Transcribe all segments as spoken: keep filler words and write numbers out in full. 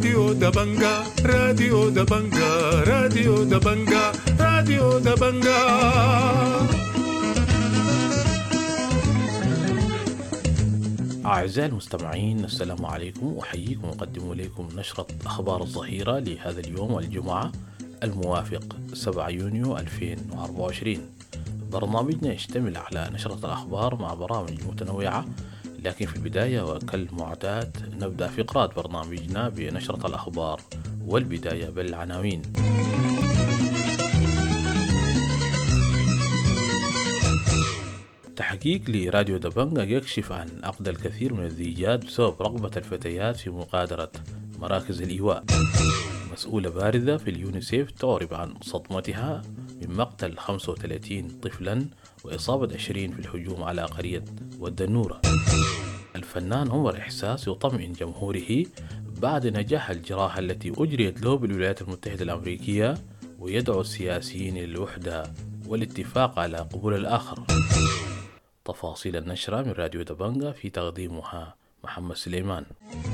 راديو دبنجا راديو دبنجا راديو دبنجا راديو دبنجا. أعزائي المستمعين، السلام عليكم، أحييكم وأقدم إليكم نشرة أخبار الظهيرة لهذا اليوم الجمعة الموافق سبعة يونيو ألفين وأربعة وعشرين. برنامجنا يشتمل على نشرة الأخبار مع برامج متنوعة، لكن في البداية وكالمعتاد نبدأ فقرات برنامجنا بنشرة الأخبار، والبداية بالعناوين. تحقيق لراديو دبنجا يكشف عن عقد الكثير من الزيجات بسبب رغبة الفتيات في مغادرة مراكز الإيواء. مسؤولة باردة في اليونيسيف تعرب عن صدمتها من مقتل خمسة وثلاثين طفلا وإصابة عشرين في الهجوم على قرية والدنورة. الفنان عمر إحساس يطمئن جمهوره بعد نجاح الجراحة التي أجريت له بالولايات المتحدة الأمريكية، ويدعو السياسيين للوحدة والاتفاق على قبول الآخر. تفاصيل النشرة من راديو دبنجا في تقديمها محمد سليمان.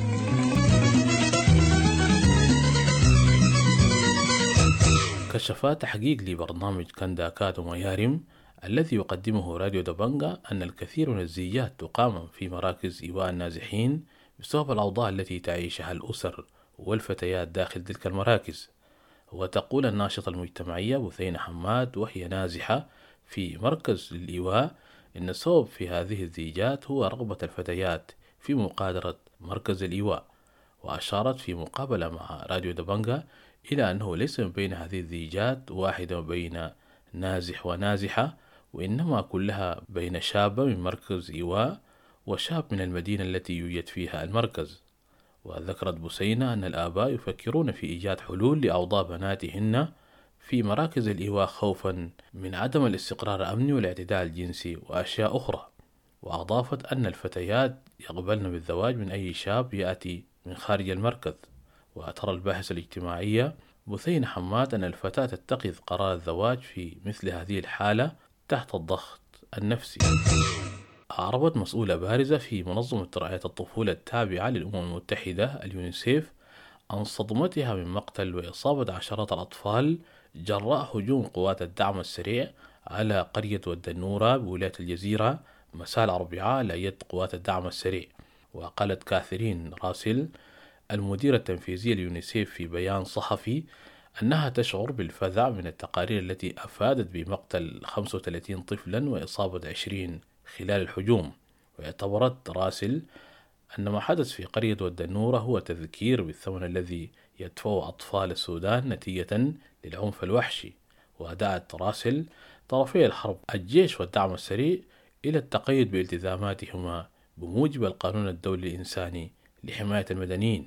كشفت تحقيق لبرنامج كنداكات وميارم الذي يقدمه راديو دبنجا أن الكثير من الزيجات تقام في مراكز إيواء النازحين بسبب الأوضاع التي تعيشها الأسر والفتيات داخل تلك المراكز. وتقول الناشطة المجتمعية بثينة حماد وهي نازحة في مركز للإيواء إن السبب في هذه الزيجات هو رغبة الفتيات في مغادرة مركز الإيواء. وأشارت في مقابلة مع راديو دبنجا إلى أنه ليس من بين هذه الزيجات واحدة بين نازح ونازحة، وإنما كلها بين شابة من مركز إيواء وشاب من المدينة التي يوجد فيها المركز. وذكرت بثينة أن الآباء يفكرون في إيجاد حلول لأوضاع بناتهن في مراكز الإيواء خوفا من عدم الاستقرار الأمني والاعتداء الجنسي وأشياء أخرى. وأضافت أن الفتيات يقبلن بالزواج من أي شاب يأتي من خارج المركز. وترى الباحثة الاجتماعية بثينة حماد أن الفتاة تتخذ قرار الزواج في مثل هذه الحالة تحت الضغط النفسي. أعربت مسؤولة بارزة في منظمة رعاية الطفولة التابعة للأمم المتحدة اليونيسيف عن صدمتها من مقتل وإصابة عشرات الأطفال جراء هجوم قوات الدعم السريع على قرية والدنورة بولاية الجزيرة مساء الأربعاء على يد قوات الدعم السريع. وقالت كاثرين راسل المديرة التنفيذية لليونيسيف في بيان صحفي أنها تشعر بالفزع من التقارير التي أفادت بمقتل خمسة وثلاثين طفلا وإصابة عشرين خلال الهجوم. واعتبرت راسل أن ما حدث في قرية والدنورة هو تذكير بالثمن الذي يدفعه أطفال السودان نتيجة للعنف الوحشي. ودعت راسل طرفي الحرب الجيش والدعم السريع إلى التقيد بالتزاماتهما بموجب القانون الدولي الإنساني لحماية المدنيين.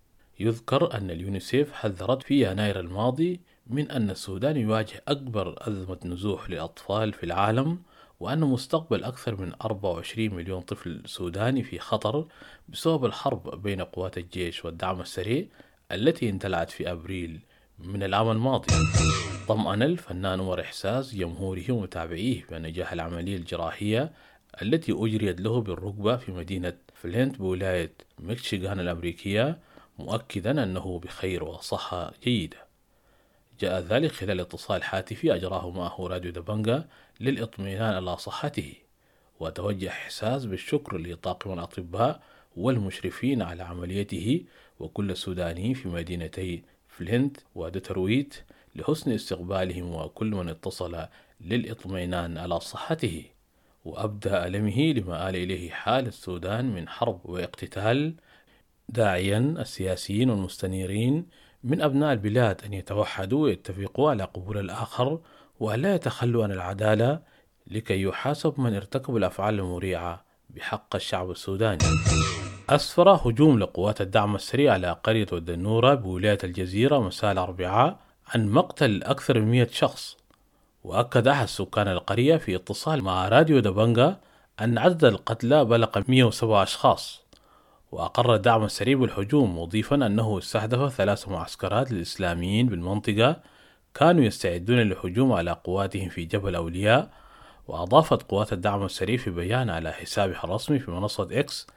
يذكر أن اليونيسيف حذرت في يناير الماضي من أن السودان يواجه أكبر أزمة نزوح للأطفال في العالم، وأن مستقبل أكثر من أربعة وعشرين مليون طفل سوداني في خطر بسبب الحرب بين قوات الجيش والدعم السريع التي اندلعت في أبريل من العام الماضي. طمأن الفنان عمر إحساس جمهوره ومتابعيه بنجاح العملية الجراحية التي أجريت له بالركبة في مدينة فلينت بولاية ميشيغان الأمريكية، مؤكدا أنه بخير وصحة جيدة. جاء ذلك خلال اتصال هاتفي أجراه معه راديو دبنجا للإطمئنان على صحته. وتوجه إحساس بالشكر لطاقم الأطباء والمشرفين على عمليته وكل السودانيين في مدينتي فلينت ودترويت لحسن استقبالهم وكل من اتصل للإطمئنان على صحته. وأبدى ألمه لما آل إليه حال السودان من حرب واقتتال، داعيا السياسيين والمستنيرين من أبناء البلاد أن يتوحدوا ويتفقوا على قبول الآخر ولا يتخلوا عن العدالة لكي يحاسب من ارتكب الأفعال المريعة بحق الشعب السوداني. أسفر هجوم لقوات الدعم السريع على قرية والدنورة بولاية الجزيرة مساء الأربعاء عن مقتل أكثر من مئة شخص. وأكد أحد سكان القرية في اتصال مع راديو دبنجا أن عدد القتلى بلغ مئة وسبعة أشخاص. وأقر الدعم السريع بالهجوم، مضيفا أنه استهدف ثلاث معسكرات للإسلاميين بالمنطقة كانوا يستعدون للهجوم على قواتهم في جبل أولياء. وأضافت قوات الدعم السريع في بيان على حسابها الرسمي في منصة إكس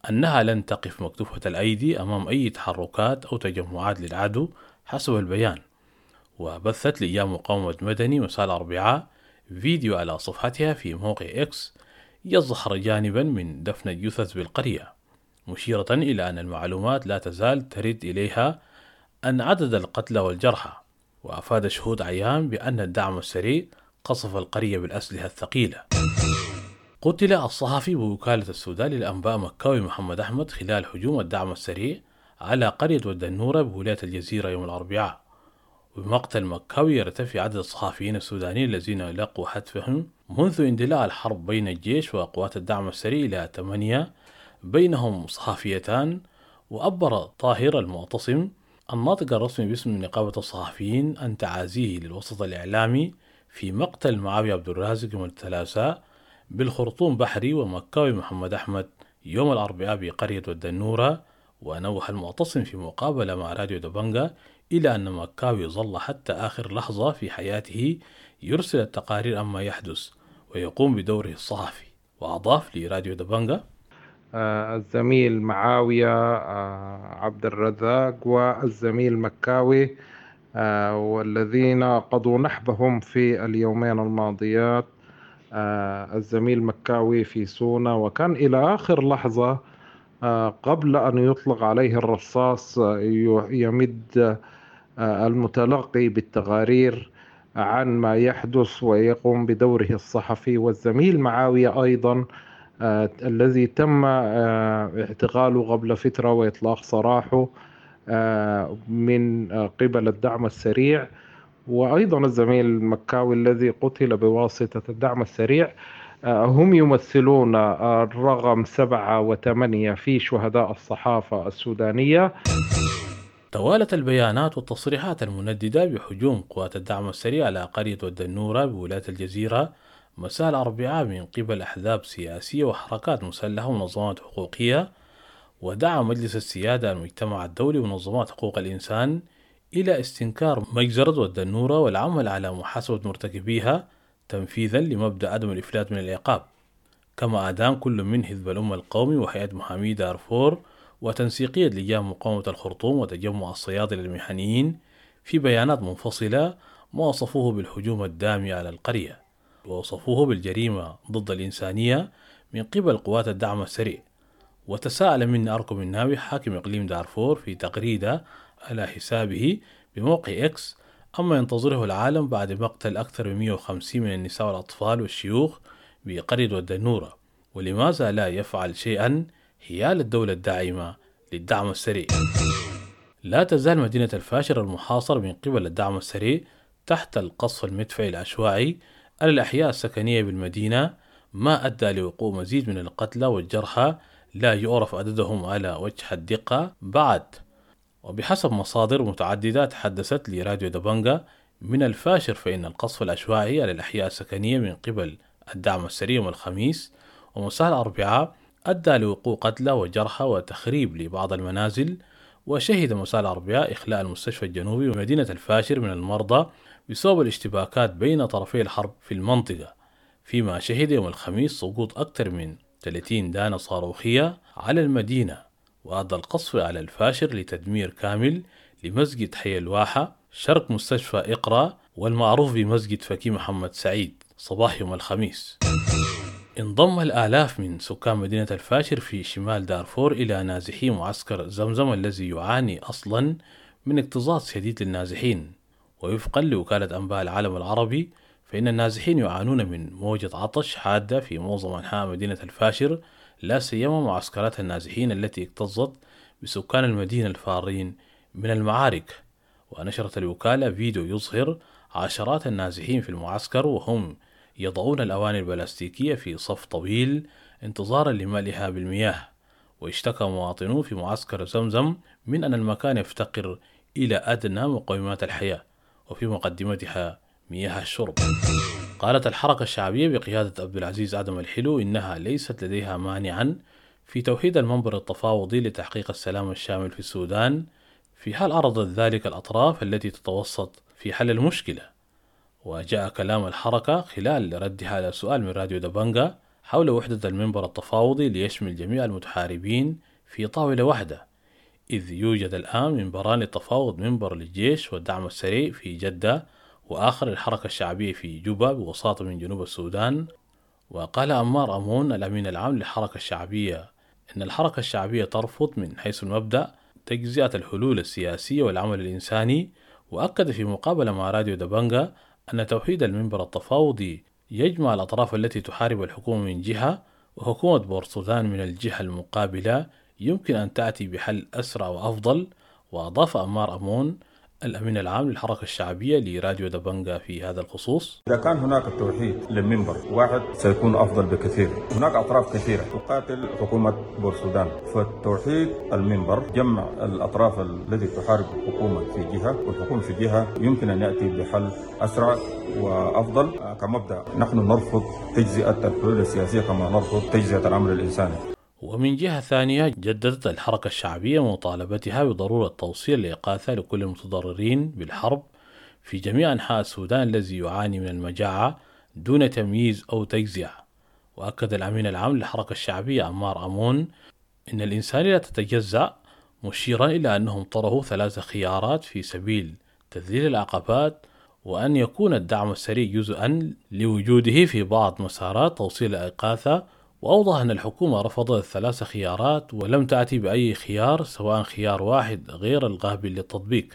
أنها لن تقف مكتوفة الأيدي أمام أي تحركات أو تجمعات للعدو حسب البيان. وبثت لجان مقاومة مدني مساء الأربعاء فيديو على صفحتها في موقع إكس يظهر جانبا من دفن الجثث بالقرية، مشيرة إلى أن المعلومات لا تزال ترد إليها أن عدد القتلى والجرحى. وأفاد شهود عيان بأن الدعم السريع قصف القرية بالأسلحة الثقيلة. قتل الصحفي بوكالة السودان للأنباء مكاوي محمد أحمد خلال هجوم الدعم السريع على قرية والدنورة بولاية الجزيرة يوم الأربعاء. وبمقتل مكاوي يرتفع عدد الصحفيين السودانيين الذين لقوا حتفهم منذ اندلاع الحرب بين الجيش وقوات الدعم السريع إلى ثمانية، بينهم صحفيتان. وأبر طاهر المعتصم الناطق الرسمي باسم نقابة الصحفيين عن تعازيه للوسط الإعلامي في مقتل معاوية عبد الرازق يوم الثلاثاء بالخرطوم بحري ومكاوي محمد أحمد يوم الأربعاء بقرية والدنورة. ونوه المعتصم في مقابلة مع راديو دبنجا إلى أن مكاوي ظل حتى آخر لحظة في حياته يرسل التقارير عما يحدث ويقوم بدوره الصحفي. وأضاف لراديو دبنجا: آه الزميل معاوية آه عبد الرزاق والزميل مكاوي آه والذين قضوا نحبهم في اليومين الماضيات. آه الزميل مكاوي في سونا، وكان إلى آخر لحظة آه قبل أن يطلق عليه الرصاص آه يمد آه المتلقي بالتقارير عن ما يحدث ويقوم بدوره الصحفي. والزميل معاوية أيضا آه الذي تم آه اعتقاله قبل فترة وإطلاق سراحه آه من آه قبل الدعم السريع. وأيضا الزميل مكاوي الذي قتل بواسطة الدعم السريع آه هم يمثلون آه الرقم سبعة وثمانية في شهداء الصحافة السودانية. توالت البيانات والتصريحات المنددة بهجوم قوات الدعم السريع على قرية والدنورة بولاية الجزيرة مساء الأربعاء من قبل أحزاب سياسية وحركات مسلحة ومنظمات حقوقية. ودعا مجلس السيادة المجتمع الدولي ومنظمات حقوق الإنسان إلى استنكار مجزرة والدنورة والعمل على محاسبة مرتكبيها تنفيذا لمبدأ عدم الإفلات من العقاب. كما أدان كل من حزب الأمة القومي وهيئة محامي دارفور وتنسيقية لجان مقاومة الخرطوم وتجمع الصيادلة المهنيين في بيانات منفصلة ما وصفوه بالهجوم الدامي على القرية، ووصفوه بالجريمة ضد الإنسانية من قبل قوات الدعم السريع. وتساءل من أركب الناوي حاكم إقليم دارفور في تغريدة على حسابه بموقع إكس أما ينتظره العالم بعد مقتل أكثر من مئة وخمسين من النساء والأطفال والشيوخ بقرية والدنورة، ولماذا لا يفعل شيئا حيال الدولة الداعمة للدعم السريع. لا تزال مدينة الفاشر المحاصرة من قبل الدعم السريع تحت القصف المدفعي العشوائي على الأحياء السكنية بالمدينة، ما أدى لوقوع مزيد من القتلى والجرحى لا يعرف عددهم على وجه الدقة بعد. وبحسب مصادر متعددة تحدثت لراديو دبنجا من الفاشر فإن القصف العشوائي على الأحياء السكنية من قبل الدعم السريع يوم الخميس ومساء الأربعاء أدى لوقوع قتلى وجرحى وتخريب لبعض المنازل. وشهد مساء الأربعاء إخلاء المستشفى الجنوبي ومدينة الفاشر من المرضى بسبب الاشتباكات بين طرفي الحرب في المنطقة، فيما شهد يوم الخميس سقوط أكثر من ثلاثين دانة صاروخية على المدينة. وأدى القصف على الفاشر لتدمير كامل لمسجد حي الواحة شرق مستشفى إقرأ والمعروف بمسجد فكي محمد سعيد صباح يوم الخميس. انضم الآلاف من سكان مدينة الفاشر في شمال دارفور إلى نازحي معسكر زمزم الذي يعاني أصلا من اكتظاظ شديد للنازحين. ووفقا لوكالة أنباء العالم العربي فإن النازحين يعانون من موجة عطش حادة في معظم أنحاء مدينة الفاشر، لا سيما معسكرات النازحين التي اكتظت بسكان المدينة الفارين من المعارك. ونشرت الوكالة فيديو يظهر عشرات النازحين في المعسكر وهم يضعون الأواني البلاستيكية في صف طويل انتظارا لملئها بالمياه. واشتكى مواطنون في معسكر زمزم من أن المكان يفتقر إلى أدنى مقومات الحياة وفي مقدمتها مياه الشرب. قالت الحركة الشعبية بقيادة عبد العزيز آدم الحلو إنها ليست لديها مانعا في توحيد المنبر التفاوضي لتحقيق السلام الشامل في السودان في حال أرادت ذلك الأطراف التي تتوسط في حل المشكلة. وجاء كلام الحركة خلال ردها على سؤال من راديو دبنجا حول وحدة المنبر التفاوضي ليشمل جميع المتحاربين في طاولة واحدة، إذ يوجد الآن منبران للتفاوض، منبر للجيش والدعم السريع في جدة وآخر للحركة الشعبية في جوبا بوساطة من جنوب السودان. وقال أمار أمون الأمين العام للحركة الشعبية إن الحركة الشعبية ترفض من حيث المبدأ تجزئة الحلول السياسية والعمل الإنساني، وأكد في مقابلة مع راديو دبنجا أن توحيد المنبر التفاوضي يجمع الأطراف التي تحارب الحكومة من جهة وحكومة بورسودان من الجهة المقابلة يمكن أن تأتي بحل أسرع وأفضل. وأضاف أمار أمون الأمين العام للحركة الشعبية لراديو دبنجا في هذا الخصوص: إذا كان هناك توحيد للمنبر واحد سيكون أفضل بكثير. هناك أطراف كثيرة تقاتل حكومة بورسودان، فالتوحيد المنبر جمع الأطراف التي تحارب الحكومة في جهة والحكومة في جهة يمكن أن يأتي بحل أسرع وأفضل. كمبدأ نحن نرفض تجزئة الحلول السياسية كما نرفض تجزئة العمل الإنساني. ومن جهة ثانية جددت الحركة الشعبية مطالبتها بضرورة توصيل الإغاثة لكل المتضررين بالحرب في جميع أنحاء السودان الذي يعاني من المجاعة دون تمييز أو تجزئة. وأكد الأمين العام للحركة الشعبية أمار أمون إن الإنسانية لا تتجزأ، مشيرا إلى أنهم طرحوا ثلاث خيارات في سبيل تذليل العقبات، وأن يكون الدعم السريع جزءا لوجوده في بعض مسارات توصيل الإغاثة. وأوضح أن الحكومة رفضت الثلاث خيارات ولم تأتي بأي خيار سواء خيار واحد غير القابل للتطبيق.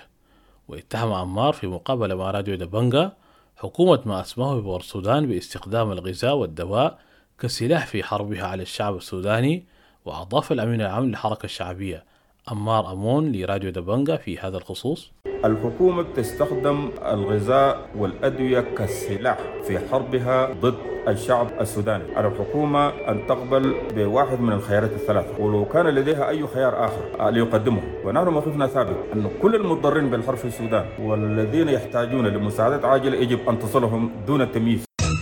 واتهم عمار في مقابلة مع راديو دبنجا حكومة ما اسمه بورسودان باستخدام الغذاء والدواء كسلاح في حربها على الشعب السوداني. وأضاف الأمين العام للحركة الشعبية أمار أمون لراديو دبنجا في هذا الخصوص: الحكومة تستخدم الغذاء والأدوية كسلاح في حربها ضد الشعب السوداني. على الحكومة أن تقبل بواحد من الخيارات الثلاثة، ولو كان لديها أي خيار آخر ليقدمه. ونحن موقفنا ثابت أن كل المضطرين بالحرب في السودان والذين يحتاجون لمساعدات عاجلة يجب أن تصلهم دون تمييز.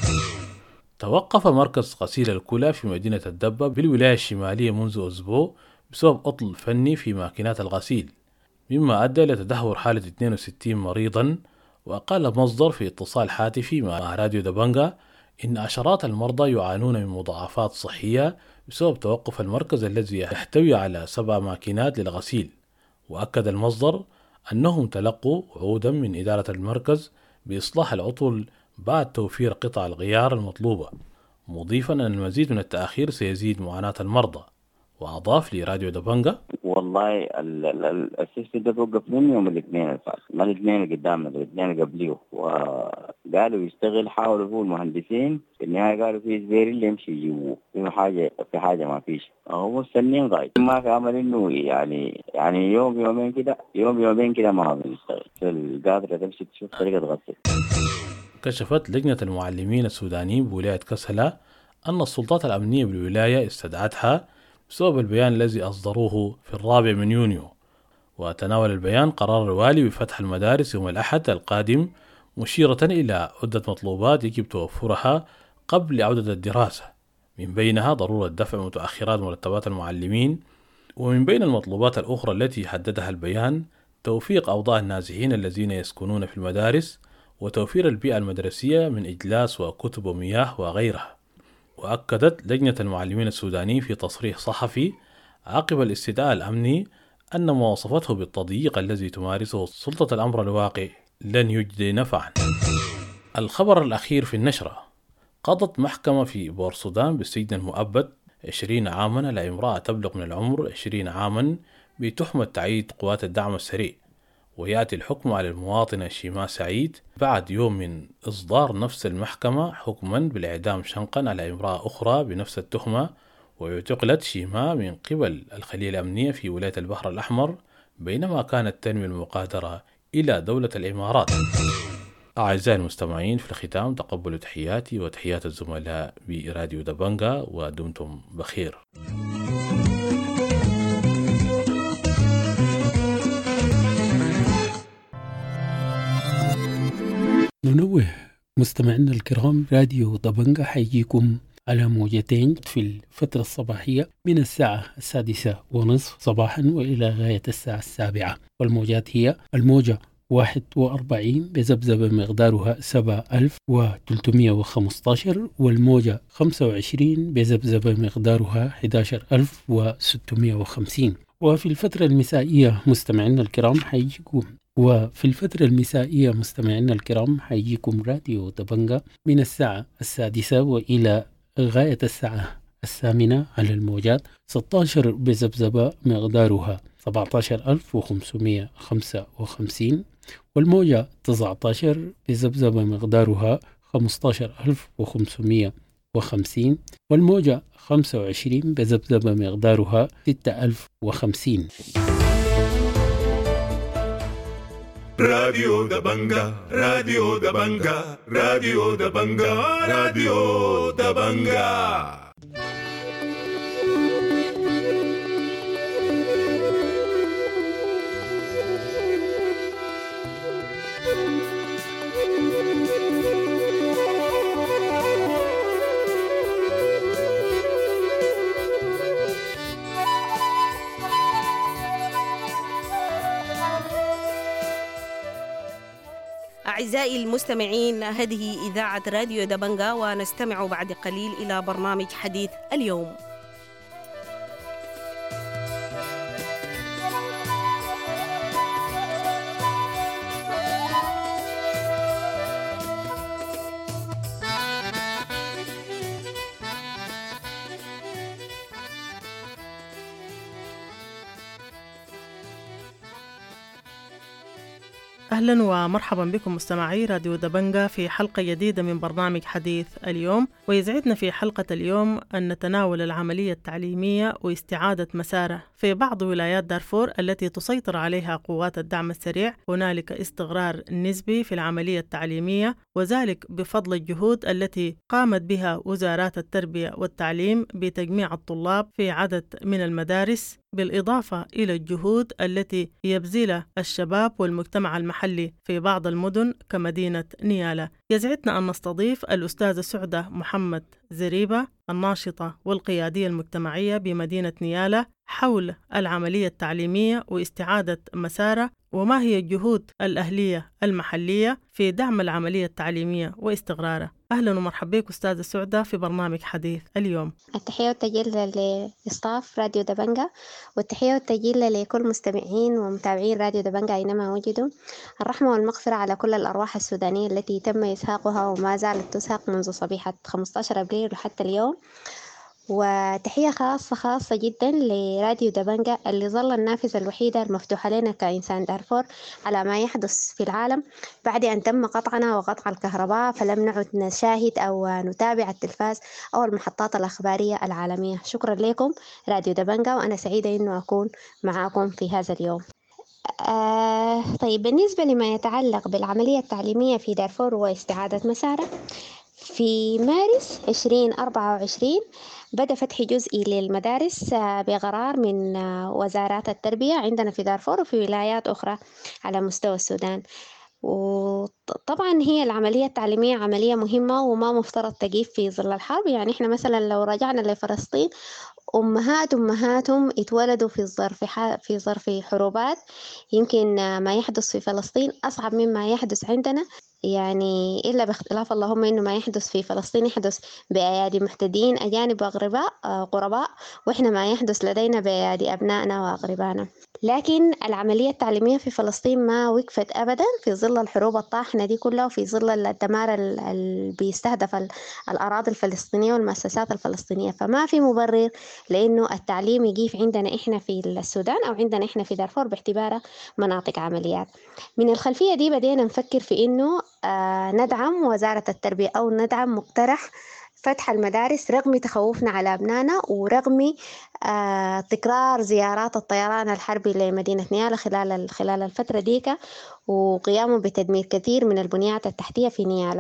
توقف مركز غسيل الكلى في مدينة الدبة بالولاية الشمالية منذ أسبوع بسبب عطل فني في ماكينات الغسيل، مما أدى إلى تدهور حالة اثنين وستين مريضا. وقال مصدر في اتصال هاتفي مع راديو دبنجا إن عشرات المرضى يعانون من مضاعفات صحية بسبب توقف المركز الذي يحتوي على سبع ماكينات للغسيل. وأكد المصدر أنهم تلقوا وعودا من إدارة المركز بإصلاح العطل بعد توفير قطع الغيار المطلوبة، مضيفا أن المزيد من التأخير سيزيد معاناة المرضى. وأضاف لراديو دبنجا: والله السيستم ده توقف من يوم الاثنين الفات، ما الاثنين اللي قدامنا، الاثنين اللي قبليه، وقالوا يشتغل، حاولوا هو المهندسين في النهاية قالوا في زبير اللي يمشي يجيبوه، في حاجة في حاجة ما فيش، هم مستنين غاية، ما في عمل إنه يعني يعني يوم يومين كده يوم يومين كده ما بنشتغل، القادرة تمشي تشوف طريقة غسل. كشفت لجنة المعلمين السودانيين بولاية كسلا أن السلطات الأمنية بالولاية استدعتها بسبب البيان الذي أصدروه في الرابع من يونيو. وتناول البيان قرار الوالي بفتح المدارس يوم الأحد القادم، مشيرة إلى عدة مطلوبات يجب توفرها قبل عودة الدراسة، من بينها ضرورة دفع متأخرات مرتبات المعلمين. ومن بين المطلوبات الأخرى التي حددها البيان توفيق أوضاع النازحين الذين يسكنون في المدارس، وتوفير البيئة المدرسية من إجلاس وكتب ومياه وغيرها. وأكدت لجنة المعلمين السودانيين في تصريح صحفي عقب الاستدعاء الأمني أن ما وصفته بالتضييق الذي تمارسه سلطة الأمر الواقع لن يجدي نفعا. الخبر الأخير في النشرة: قضت محكمة في بورسودان بالسجن المؤبد عشرين عاما على امرأة تبلغ من العمر عشرين عاما بتهمة تعييد قوات الدعم السريع. ويأتي الحكم على المواطنة شيماء سعيد بعد يوم من إصدار نفس المحكمة حكما بالإعدام شنقا على امرأة أخرى بنفس التهمة. واعتقلت شيماء من قبل الخلية الأمنية في ولاية البحر الأحمر بينما كانت تنوي المغادرة إلى دولة الإمارات. أعزائي المستمعين، في الختام تقبلوا تحياتي وتحيات الزملاء براديو دبنجا ودمتم بخير. ننوه مستمعينا الكرام، راديو دبنجا حيجيكم على موجتين في الفترة الصباحية من الساعة السادسة ونصف صباحا وإلى غاية الساعة السابعة، والموجات هي الموجة واحد وأربعين بذبذبة مقدارها سبعة آلاف وثلاثمائة وخمسة عشر، والموجة خمسة وعشرين بذبذبة مقدارها أحد عشر ألف وستمائة وخمسين. وفي الفترة المسائية مستمعينا الكرام حيجيكم وفي الفترة المسائية مستمعينا الكرام حيجيكم راديو دبنجة من الساعة السادسة وإلى غاية الساعة الثامنة على الموجات ستة عشر بذبذبة مقدارها سبعة عشر ألف وخمسمائة وخمسة وخمسين، والموجة تسعة عشر بذبذبة مقدارها خمسة عشر ألف وخمسمائة وخمسين، والموجة خمسة وعشرين بذبذبة مقدارها ستة آلاف وخمسين. راديو دبنجا راديو دبنجا راديو دبنجا راديو دبنجا. أعزائي المستمعين، هذه إذاعة راديو دبنجا، ونستمع بعد قليل إلى برنامج حديث اليوم. أهلا ومرحبا بكم مستمعي راديو دبنجا في حلقة جديدة من برنامج حديث اليوم. ويسعدنا في حلقة اليوم أن نتناول العملية التعليمية واستعادة مساره في بعض ولايات دارفور التي تسيطر عليها قوات الدعم السريع. هنالك استقرار نسبي في العملية التعليمية، وذلك بفضل الجهود التي قامت بها وزارات التربية والتعليم بتجميع الطلاب في عدد من المدارس، بالإضافة إلى الجهود التي يبذلها الشباب والمجتمع المحلي في بعض المدن كمدينة نيالا. يسعدنا أن نستضيف الأستاذة سعدة محمد زريبة، الناشطة والقيادية المجتمعية بمدينة نيالا، حول العملية التعليمية واستعادة مساره، وما هي الجهود الأهلية المحلية في دعم العملية التعليمية واستقرارها. أهلا ومرحبا بك أستاذة سعدة في برنامج حديث اليوم. التحية والتجلة لإصطاف راديو دبنجا، والتحية والتجلة لكل مستمعين ومتابعين راديو دبنجا أينما وجدوا. الرحمة والمغفرة على كل الأرواح السودانية التي تم إسهاقها وما زالت تسهق منذ صبيحة خمسة عشر أبريل وحتى اليوم. وتحية خاصة خاصة جدا لراديو دبنجا اللي ظل النافذة الوحيدة المفتوحة لنا كإنسان دارفور على ما يحدث في العالم بعد أن تم قطعنا وقطع الكهرباء، فلم نعد نشاهد أو نتابع التلفاز أو المحطات الأخبارية العالمية. شكرا لكم راديو دبنجا، وأنا سعيدة أنه أكون معكم في هذا اليوم. آه طيب، بالنسبة لما يتعلق بالعملية التعليمية في دارفور واستعادة مساره، في مارس عشرين أربعة وعشرين بدأ فتح جزئي للمدارس بقرار من وزارات التربية عندنا في دارفور وفي ولايات أخرى على مستوى السودان. وطبعا هي العملية التعليمية عملية مهمة وما مفترض تقيف في ظل الحرب. يعني احنا مثلا لو رجعنا لفلسطين، أمهات أمهاتهم اتولدوا في ظرف في ظرف حروبات. يمكن ما يحدث في فلسطين أصعب مما يحدث عندنا، يعني إلا باختلاف اللهم إنه ما يحدث في فلسطين يحدث بأيادي محتدين أجانب وأغرباء قرباء، وإحنا ما يحدث لدينا بأيادي أبنائنا وأغربائنا. لكن العملية التعليمية في فلسطين ما وقفت أبدا في ظل الحروب الطاحنة دي كلها، وفي ظل الدمار اللي بيستهدف الأراضي الفلسطينية والمؤسسات الفلسطينية. فما في مبرر لأنه التعليم يقيف عندنا إحنا في السودان أو عندنا إحنا في دارفور باعتبارها مناطق عمليات. من الخلفية دي بدينا نفكر في إنه آه ندعم وزارة التربية أو ندعم مقترح فتح المدارس رغم تخوفنا على أبنائنا ورغم آه تكرار زيارات الطيران الحربي لمدينة نيالا خلال خلال الفترة ديك، وقيامه بتدمير كثير من البنيات التحتية في نيالا.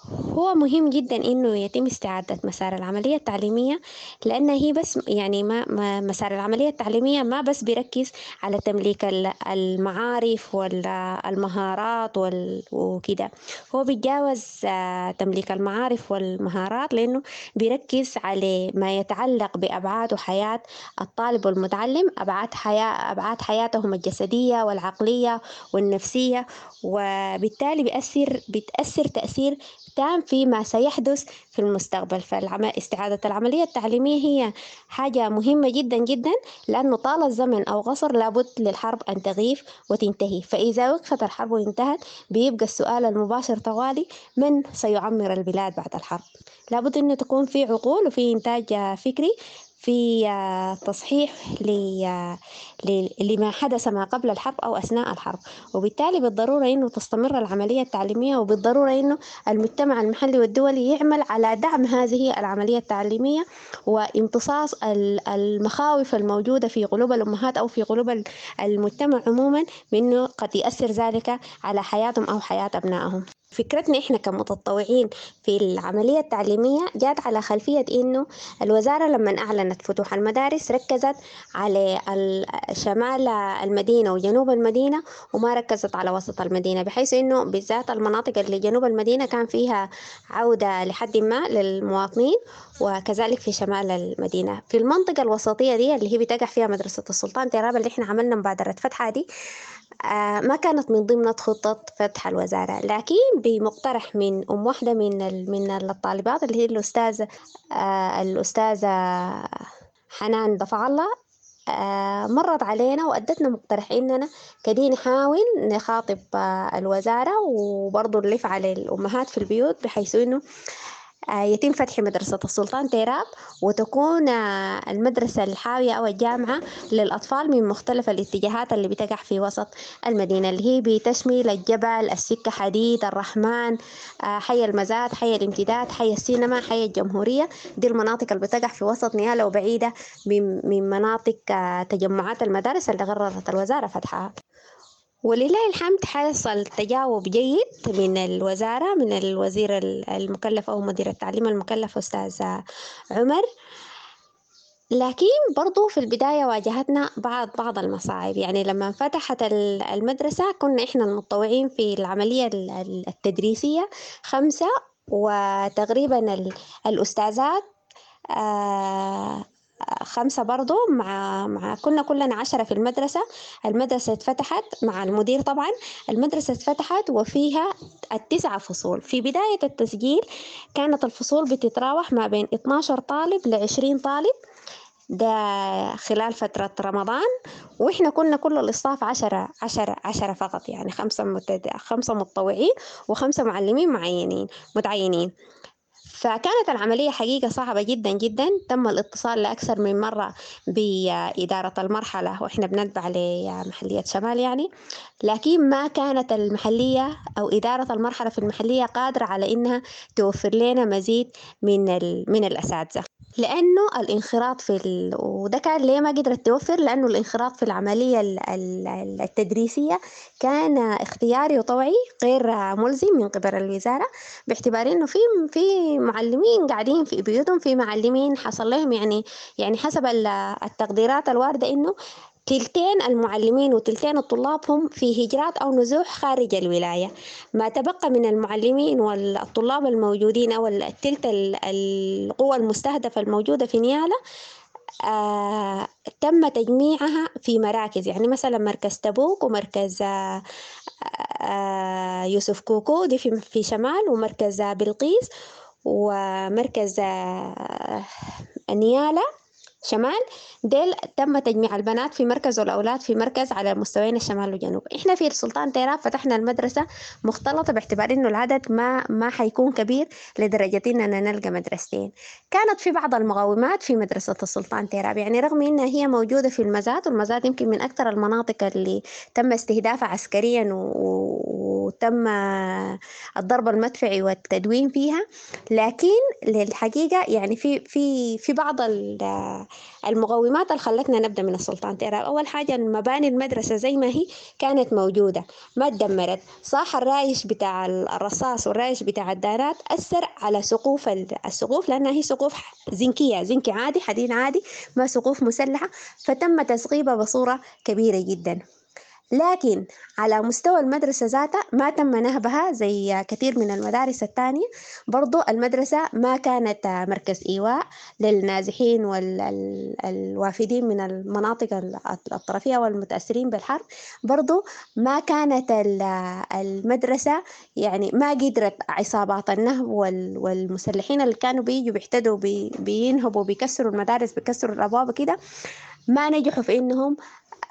هو مهم جدا إنه يتم استعادة مسار العملية التعليمية، لأن هي بس يعني ما ما- مسار العملية التعليمية ما بس بيركز على تمليك ال- المعارف والمهارات وكده. هو بيتجاوز آه، تمليك المعارف والمهارات، لأنه بيركز على ما يتعلق بأبعاد حياة الطالب والمتعلم، أبعاد حياة أبعاد حياتهم الجسدية والعقلية والنفسية، وبالتالي بيأثر بتأثر تأثير تام فيما سيحدث في المستقبل. فاستعادة العملية التعليمية هي حاجة مهمة جدا جدا، لأنه طال الزمن أو قصر لابد للحرب أن تغيب وتنتهي. فإذا وقفت الحرب وانتهت بيبقى السؤال المباشر طوالي: من سيعمر البلاد بعد الحرب؟ لابد أن تكون في عقول وفي إنتاج فكري، في آه، تصحيح ل- آه، ل- لما حدث ما قبل الحرب أو أثناء الحرب. وبالتالي بالضرورة أنه تستمر العملية التعليمية، وبالضرورة أنه المجتمع المحلي والدولي يعمل على دعم هذه العملية التعليمية وامتصاص ال- المخاوف الموجودة في قلوب الأمهات أو في قلوب ال- المجتمع عموما، بأنه قد يأثر ذلك على حياتهم أو حياة أبنائهم. فكرتنا إحنا كمتطوعين في العملية التعليمية جات على خلفية إنه الوزارة لما أعلنت فتوح المدارس ركزت على ال- شمال المدينة وجنوب المدينة، وما ركزت على وسط المدينة، بحيث إنه بالذات المناطق اللي جنوب المدينة كان فيها عودة لحد ما للمواطنين، وكذلك في شمال المدينة. في المنطقة الوسطية دي اللي هي بتقع فيها مدرسة السلطان تيراب اللي إحنا عملنا مبادرة فتحها دي، آه، ما كانت من ضمن خطة فتح الوزارة، لكن بمقترح من أم واحدة من ال- من الطالبات اللي هي الأستاذة آه، الأستاذة حنان دفع الله، آه، مرت علينا وأدتنا مقترح إننا كدي نحاول نخاطب آه، الوزارة وبرضو نلف على الأمهات في البيوت، بحيث إنه آه، يتم فتح مدرسة السلطان تيراب، وتكون آه، المدرسة الحاوية أو الجامعة للأطفال من مختلف الاتجاهات اللي بتقع في وسط المدينة، اللي هي بتشمل الجبل، السكة حديد، الرحمن، آه، حي المزاد، حي الامتداد، حي السينما، حي الجمهورية. دي المناطق اللي بتقع في وسط نيالا وبعيدة من من مناطق آه، تجمعات المدارس اللي قررت الوزارة فتحها. ولله الحمد حصل تجاوب جيد من الوزارة، من الوزير المكلف أو مدير التعليم المكلف أستاذ عمر. لكن برضو في البداية واجهتنا بعض بعض المصاعب. يعني لما فتحت المدرسة كنا إحنا المتطوعين في العملية التدريسية خمسة، وتقريبا الأستاذات آه خمسة برضو، مع مع كنا كلنا عشرة في المدرسة. المدرسة اتفتحت مع المدير طبعا. المدرسة اتفتحت وفيها التسعة فصول. في بداية التسجيل كانت الفصول بتتراوح ما بين اثناشر طالب لعشرين طالب، ده خلال فترة رمضان. وإحنا كنا كل الإصطاف عشرة عشرة عشرة فقط، يعني خمسة متد... خمسة متطوعين وخمسة معلمين معينين متعينين. فكانت العملية حقيقة صعبة جدا جدا. تم الاتصال لأكثر من مرة بإدارة المرحلة، وإحنا بنتبع لمحلية شمال يعني، لكن ما كانت المحلية أو إدارة المرحلة في المحلية قادرة على إنها توفر لنا مزيد من من الأساتذة، لأنه الانخراط في ال... وده كان ليه ما قدرت توفر، لأنه الانخراط في العملية التدريسية كان اختياري وطوعي غير ملزم من قبل الوزارة، باعتبار إنه في في معلمين قاعدين في بيوتهم، في معلمين حصل لهم يعني يعني حسب التقديرات الواردة إنه تلتين المعلمين وتلتين الطلاب هم في هجرات أو نزوح خارج الولاية. ما تبقى من المعلمين والطلاب الموجودين أو التلت القوى المستهدفة الموجودة في نيالا آه تم تجميعها في مراكز، يعني مثلا مركز تبوك ومركز آه آه يوسف كوكو دي في, في شمال، ومركز بلقيس، ومركز آه نيالا شمال. ديل تم تجميع البنات في مركز والأولاد في مركز على مستويين الشمال والجنوب. إحنا في السلطان تيراب فتحنا المدرسة مختلطة، باعتبار إنه العدد ما ما حيكون كبير لدرجة إننا نلقى مدرستين. كانت في بعض المقاومات في مدرسة السلطان تيراب، يعني رغم إنها هي موجودة في المزاد، والمزاد يمكن من أكثر المناطق اللي تم استهدافها عسكريا وتم الضرب المدفعي والتدوين فيها. لكن للحقيقة يعني في في في بعض المقومات اللي خلتنا نبدأ من السلطان تيراب. أول حاجة مباني المدرسة زي ما هي كانت موجودة ما تدمرت، صح الرايش بتاع الرصاص والرايش بتاع الدارات أثر على سقوف السقوف لأنها هي سقوف زنكية، زنكي عادي، حديد عادي، ما سقوف مسلحة، فتم تصغيبها بصورة كبيرة جدا. لكن على مستوى المدرسة ذاتها ما تم نهبها زي كثير من المدارس الثانية. برضو المدرسة ما كانت مركز إيواء للنازحين والوافدين من المناطق الطرفية والمتأثرين بالحرب. برضو ما كانت المدرسة يعني ما قدرت عصابات النهب والمسلحين اللي كانوا بيجوا بيحتدوا بينهبوا بيكسروا المدارس بيكسروا الأبواب كده، ما نجحوا في إنهم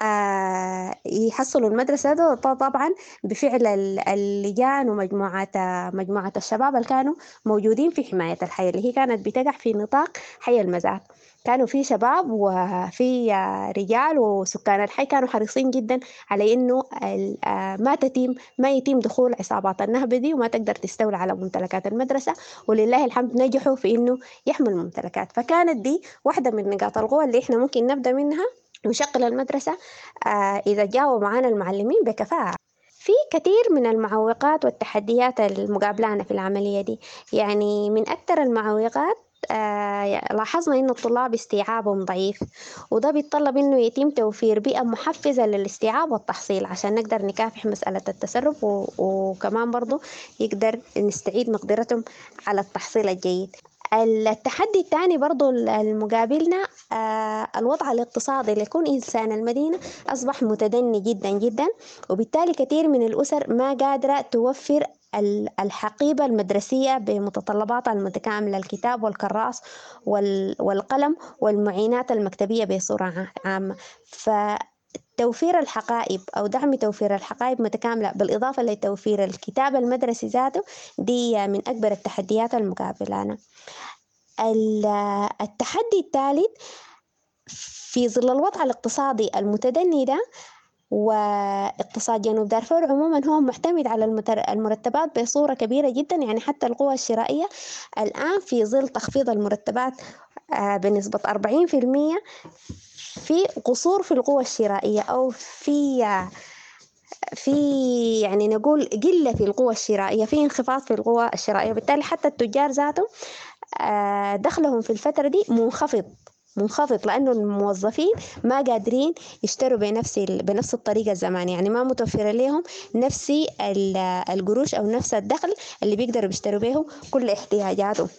آه يحصلوا المدرسة ده. طبعا بفعل اللجان ومجموعات مجموعة الشباب اللي كانوا موجودين في حماية الحي اللي هي كانت بتقع في نطاق حي المزاد. كانوا في شباب وفي رجال وسكان الحي كانوا حريصين جدا على إنه ما تتم ما يتم دخول عصابات النهب دي وما تقدر تستولى على ممتلكات المدرسة، ولله الحمد نجحوا في إنه يحموا الممتلكات. فكانت دي واحدة من نقاط القوة اللي إحنا ممكن نبدأ منها وشكل المدرسة آه إذا جاوب معانا المعلمين بكفاءة. في كثير من المعوقات والتحديات المقابلة في العملية دي. يعني من أكثر المعوقات آه لاحظنا إنه الطلاب استيعابهم ضعيف، وده بيتطلب إنه يتم توفير بيئة محفزة للاستيعاب والتحصيل عشان نقدر نكافح مسألة التسرب، وكمان برضو يقدر نستعيد مقدرتهم على التحصيل الجيد. التحدي الثاني برضو المقابلنا آه الوضع الاقتصادي ليكون إنسان المدينة أصبح متدني جدا جدا، وبالتالي كثير من الأسر ما قادرة توفر الحقيبة المدرسية بمتطلباتها المتكاملة، الكتاب والكراس والقلم والمعينات المكتبية بصورة عامة. فتوفير الحقائب أو دعم توفير الحقائب متكاملة بالإضافة لتوفير الكتاب المدرسي ذاته دي من أكبر التحديات المقابلة لنا. التحدي الثالث في ظل الوضع الاقتصادي المتدني ده، واقتصاد جنوب دارفور عموما هو معتمد على المرتبات بصورة كبيرة جدا. يعني حتى القوى الشرائية الآن في ظل تخفيض المرتبات بنسبة أربعين في المية في قصور في القوى الشرائية، أو في في يعني نقول قلة في القوى الشرائية، في انخفاض في القوى الشرائية. بالتالي حتى التجار ذاتهم دخلهم في الفترة دي منخفض منخفض لأنه الموظفين ما قادرين يشتروا بنفس بنفس الطريقة الزمان، يعني ما متوفر لهم نفس القروش أو نفس الدخل اللي بيقدروا يشتروا بهم كل احتياجاتهم.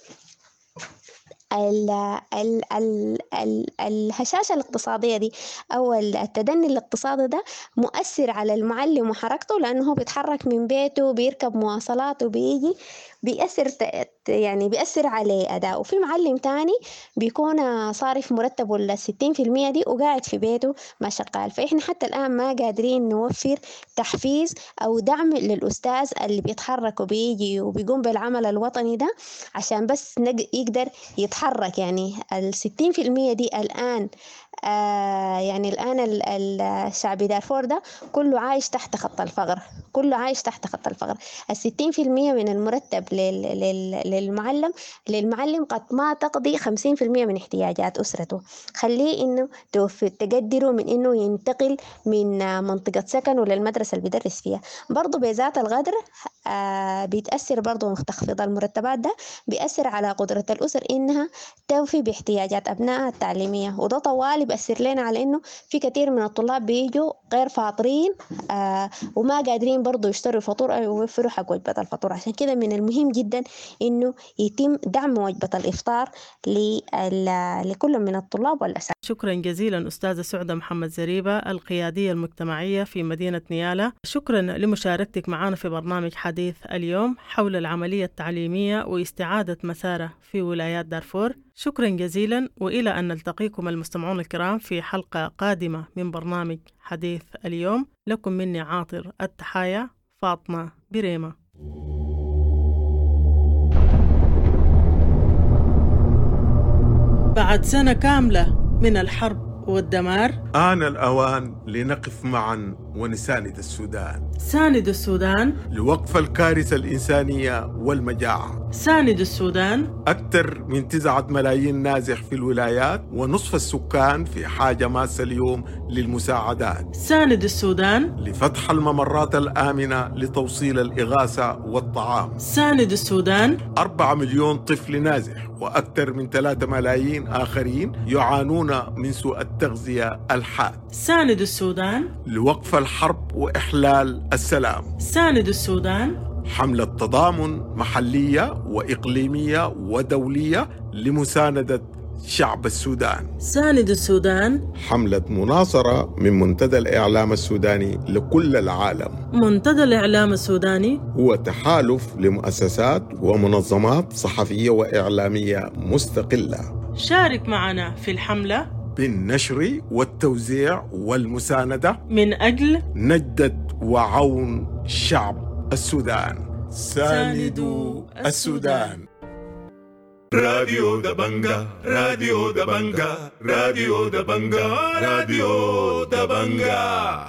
ال ال ال ال الهشاشة الاقتصادية دي أو التدني الاقتصادي ده مؤثر على المعلم وحركته، لأنه هو بيتحرك من بيته بيركب مواصلات وبيجي بيأثر يعني بيأثر عليه أداء. وفي معلم تاني بيكون صارف مرتبه الستين في المية دي وقاعد في بيته ما شغال. فإحنا حتى الآن ما قادرين نوفر تحفيز أو دعم للأستاذ اللي بيتحرك وبيجي وبيقوم بالعمل الوطني ده عشان بس يقدر يتحرك. يعني الستين في المية دي الآن آه يعني الآن الشعب دارفور ده كله عايش تحت خط الفقر، كله عايش تحت خط الفقر. الستين في المية من المرتب للمعلم للمعلم قد ما تقضي خمسين في المية من احتياجات أسرته. خليه إنه تقدره من إنه ينتقل من منطقة سكنه للمدرسة اللي بيدرس فيها. برضو بذات القدر آه بيتأثر برضو تخفيض المرتبات ده بيأثر على قدرة الأسر إنها توفي باحتياجات أبنائها التعليمية، وده طوال بيأثر لنا على إنه في كثير من الطلاب بيجوا غير فاطرين آه وما قادرين برضو يشتروا فطور أو يوفروا حق وجبة الفطور. عشان كده من المهم جدا إنه يتم دعم وجبة الإفطار لكل من الطلاب والأساتذة. شكرا جزيلا أستاذة سعدة محمد زريبة القيادية المجتمعية في مدينة نيالا. شكرا لمشاركتك معنا في برنامج حديث اليوم حول العملية التعليمية واستعادة مساره في ولايات دارفور. شكرا جزيلا، وإلى أن نلتقيكم المستمعون الكرام في حلقة قادمة من برنامج حديث اليوم. لكم مني عاطر التحايا، فاطمة بريمة. بعد سنة كاملة من الحرب والدمار آن الأوان لنقف معا ونساند السودان. ساند السودان لوقف الكارثة الإنسانية والمجاعة. ساند السودان أكثر من تسعة ملايين نازح في الولايات، ونصف السكان في حاجة ماسة اليوم للمساعدات. ساند السودان لفتح الممرات الآمنة لتوصيل الإغاثة والطعام. ساند السودان أربعة مليون طفل نازح وأكثر من ثلاثة ملايين آخرين يعانون من سوء التغذية الحاد. ساند السودان لوقف الحرب وإحلال السلام. ساند السودان حملة تضامن محلية وإقليمية ودولية لمساندة شعب السودان. ساند السودان حملة مناصرة من منتدى الإعلام السوداني لكل العالم. منتدى الإعلام السوداني هو تحالف لمؤسسات ومنظمات صحفية وإعلامية مستقلة. شارك معنا في الحملة بالنشر والتوزيع والمساندة من أجل نجدة وعون شعب السودان. ساندوا السودان. راديو دبنجا راديو دبنجا راديو دبنجا راديو دبنجا.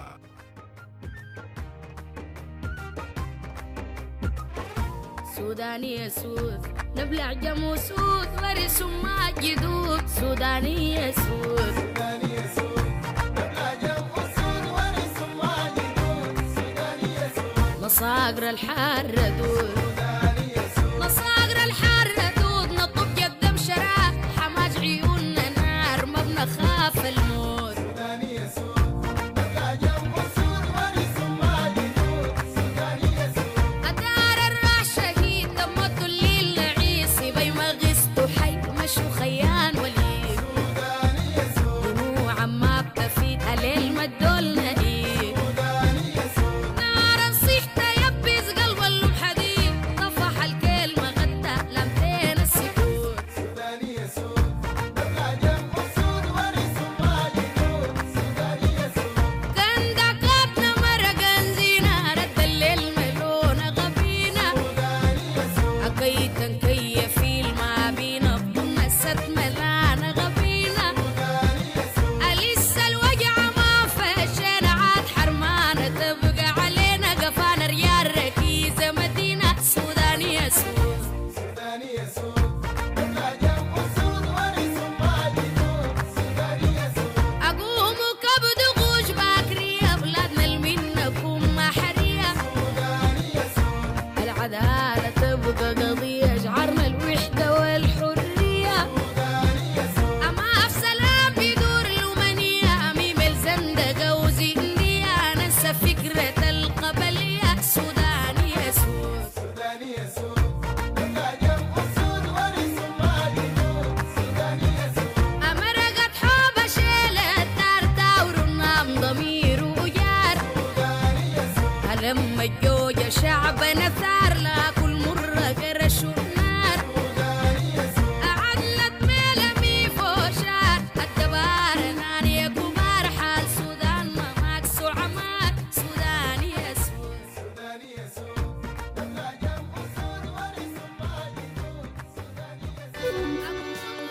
سوداني يسود نبلع جمو سود ورث ما جدود. سوداني يسود سوداني يسود نبلع جمو سود ورث ما جدود. سوداني يسود مصاقر الحار دود. سوداني يسود مصاقر الحار دود. نطب جدم شراب حماج عيوننا نار ما بنخاف الموت. سوداني يسود نبلع جمو سود ورث ما جدود. سوداني يسود أدار الراح شهيد دمته الليل نعيسي بي ما غستو حي مشو خيان وليد. سوداني يسود دموع ما بتفيد هليل ما الدول نهيد. سوداني يسود نار نصيحته يبز قلب اللوم حديد. طفح الكلمة غدا لمتين السكوت. سوداني يسود نبلع جنب السود ورث ما جدود. سوداني يسود كان دقاتنا مرق انزينا رد الليل ملونة غبينا. سوداني يسود أكيد نكيف ما بينا بضمنا ست ملانا غبينا. سوداني يسود أليس الوجع ما فشينا عاد حرمانة تبقى علينا قفانا ريال ركيزة مدينة. سوداني يسود سوداني يسود نبلع جنب السود ورث ما جدود. سوداني يسود أقوم وكبد غوش باكرية بلادنا المنكم محرية. سوداني يسود العدالة تبقى قضية شعرنا الوحدة والحرية. سوداني يسود أما في سلام بيدور الأمنية. أميم الزندقة وزندية ننسى فكرة القبلية. سوداني يسود سوداني يسود نبلع جنب السود ورث ما جدود. سوداني يسود أمرقت حب شيلة دار داور ونام ضمير وجار. سوداني يسود لما الجوجة شعبنا ثار لا كل مرة قرش ونار. سوداني يسود أعلت ميلمي فوشار الدبار ناني كبار حال سودان ما ماكسو عمار. سوداني يسود سوداني يسود نبلع جنب السود ورث ما جدود. سوداني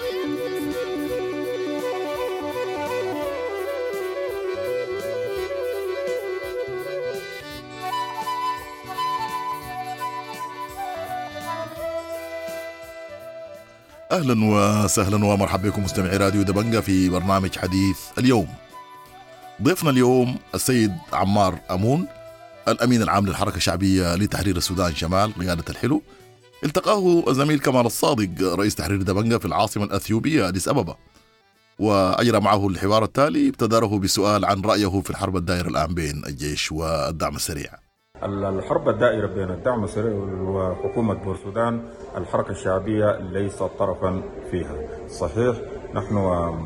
أهلا وسهلا ومرحبا بكم مستمعي راديو دبنجا في برنامج حديث اليوم. ضيفنا اليوم السيد عمار أمون الأمين العام للحركة الشعبية لتحرير السودان شمال قيادة الحلو. التقاه الزميل كمال الصادق رئيس تحرير دبنجا في العاصمة الأثيوبية أديس أبابا، وأجرى معه الحوار التالي ابتداره بسؤال عن رأيه في الحرب الدائرة الآن بين الجيش والدعم السريع. الحرب الدائرة بين الدعم السريع وحكومة بورسودان الحركة الشعبية ليست طرفا فيها. صحيح نحن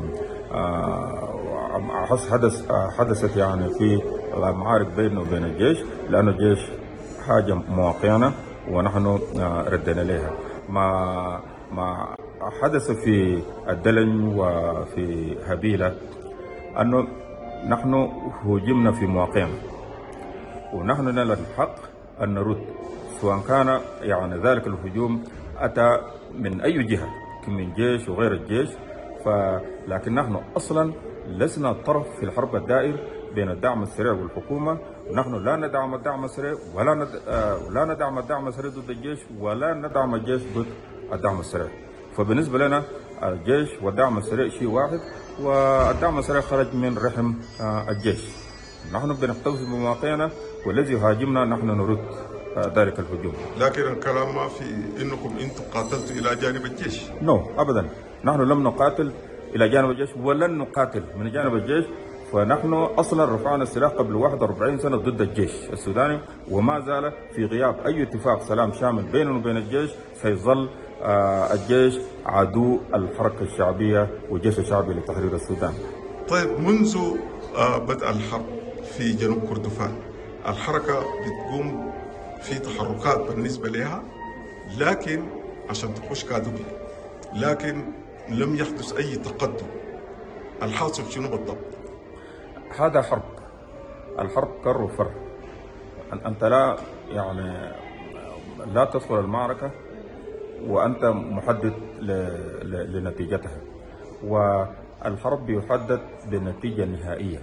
حدث حدثت يعني في معارك بيننا وبين الجيش، لأن الجيش حاجة مواقعنا ونحن ردنا لها. ما ما حدث في الدلن وفي هبيلة أنه نحن هجمنا في مواقعنا، ونحن نال الحق أن نرد، سواء كان يعني ذلك الهجوم أتى من أي جهة من جيش وغير الجيش. فلكن نحن أصلا لسنا طرف في الحرب الدائر، بين الدعم السريع والحكومة. نحن لا ندعم الدعم السريع ولا ند... آه لا ندعم الدعم السريع ضد الجيش ولا ندعم الجيش ضد الدعم السريع. فبالنسبة لنا الجيش والدعم السريع شيء واحد، والدعم السريع خرج من رحم آه الجيش. نحن بنحتفظ بمواقعنا، والذي يهاجمنا نحن نرد ذلك الهجوم. لكن الكلام ما في انكم انتم قاتلتوا الى جانب الجيش. نو no, ابدا، نحن لم نقاتل الى جانب الجيش ولن نقاتل من جانب الجيش. فنحن اصلا رفعنا السلاح قبل واحد وأربعين سنه ضد الجيش السوداني، وما زال في غياب اي اتفاق سلام شامل بيننا وبين الجيش سيظل آه الجيش عدو الحركه الشعبيه والجيش الشعبي لتحرير السودان. طيب، منذ آه بدء الحرب في جنوب كردفان الحركه بتقوم في تحركات بالنسبه لها، لكن عشان تخش كادوبي، لكن لم يحدث اي تقدم. الحاصل شنو بالضبط؟ هذا حرب، الحرب كر وفر. انت لا يعني لا تدخل المعركه وانت محدد لنتيجتها، والحرب يحدد بالنتيجه النهائيه.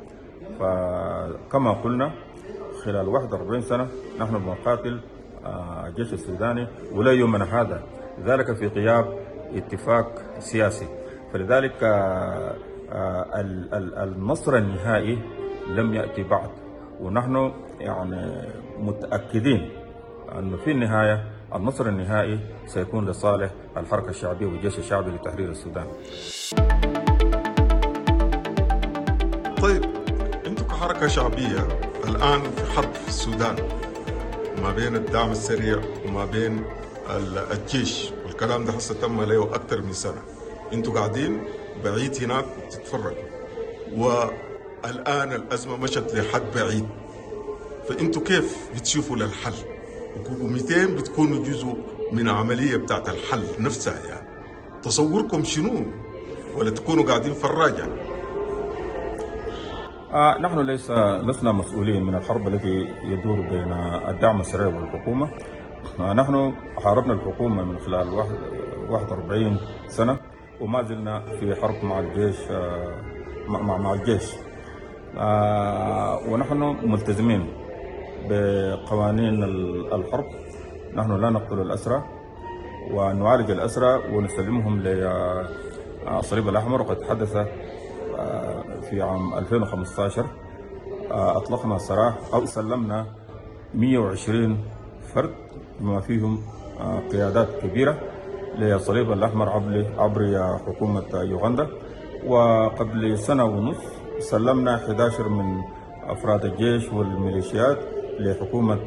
فكما قلنا خلال واحد وأربعين سنه نحن بنقاتل الجيش السوداني، ولا يومنا هذا ذلك في غياب اتفاق سياسي. فلذلك النصر النهائي لم يأتي بعد، ونحن يعني متأكدين أنه في النهاية النصر النهائي سيكون لصالح الحركة الشعبية والجيش الشعبي لتحرير السودان. طيب، أنتم كحركة شعبية الآن في حرب في السودان ما بين الدعم السريع وما بين الجيش، والكلام ده هسه تم له أكثر من سنة. أنتم قاعدين بعيد هناك تتفرجوا، والآن الأزمة مشت لحد بعيد. فأنتوا كيف بتشوفوا للحل؟ ومتين بتكونوا جزء من عملية بتاعت الحل نفسها، يعني تصوركم شنو؟ ولا تكونوا قاعدين فراجة؟ آه نحن ليس لسنا مسؤولين من الحرب التي يدور بين الدعم السريع والحكومة. آه نحن حاربنا الحكومة من خلال واحد وأربعين سنة، وما زلنا في حرب مع الجيش آه مع, مع الجيش آه ونحن ملتزمين بقوانين الحرب. نحن لا نقتل الأسرى ونعالج الأسرى ونسلمهم للصليب الأحمر. وقد حدث في عام ألفين وخمسة عشر أطلقنا سراح أو سلمنا مئة وعشرين فرد بما فيهم قيادات كبيرة للصليب الأحمر عبر حكومة يوغندا. وقبل سنة ونصف سلمنا أحد عشر من أفراد الجيش والميليشيات لحكومة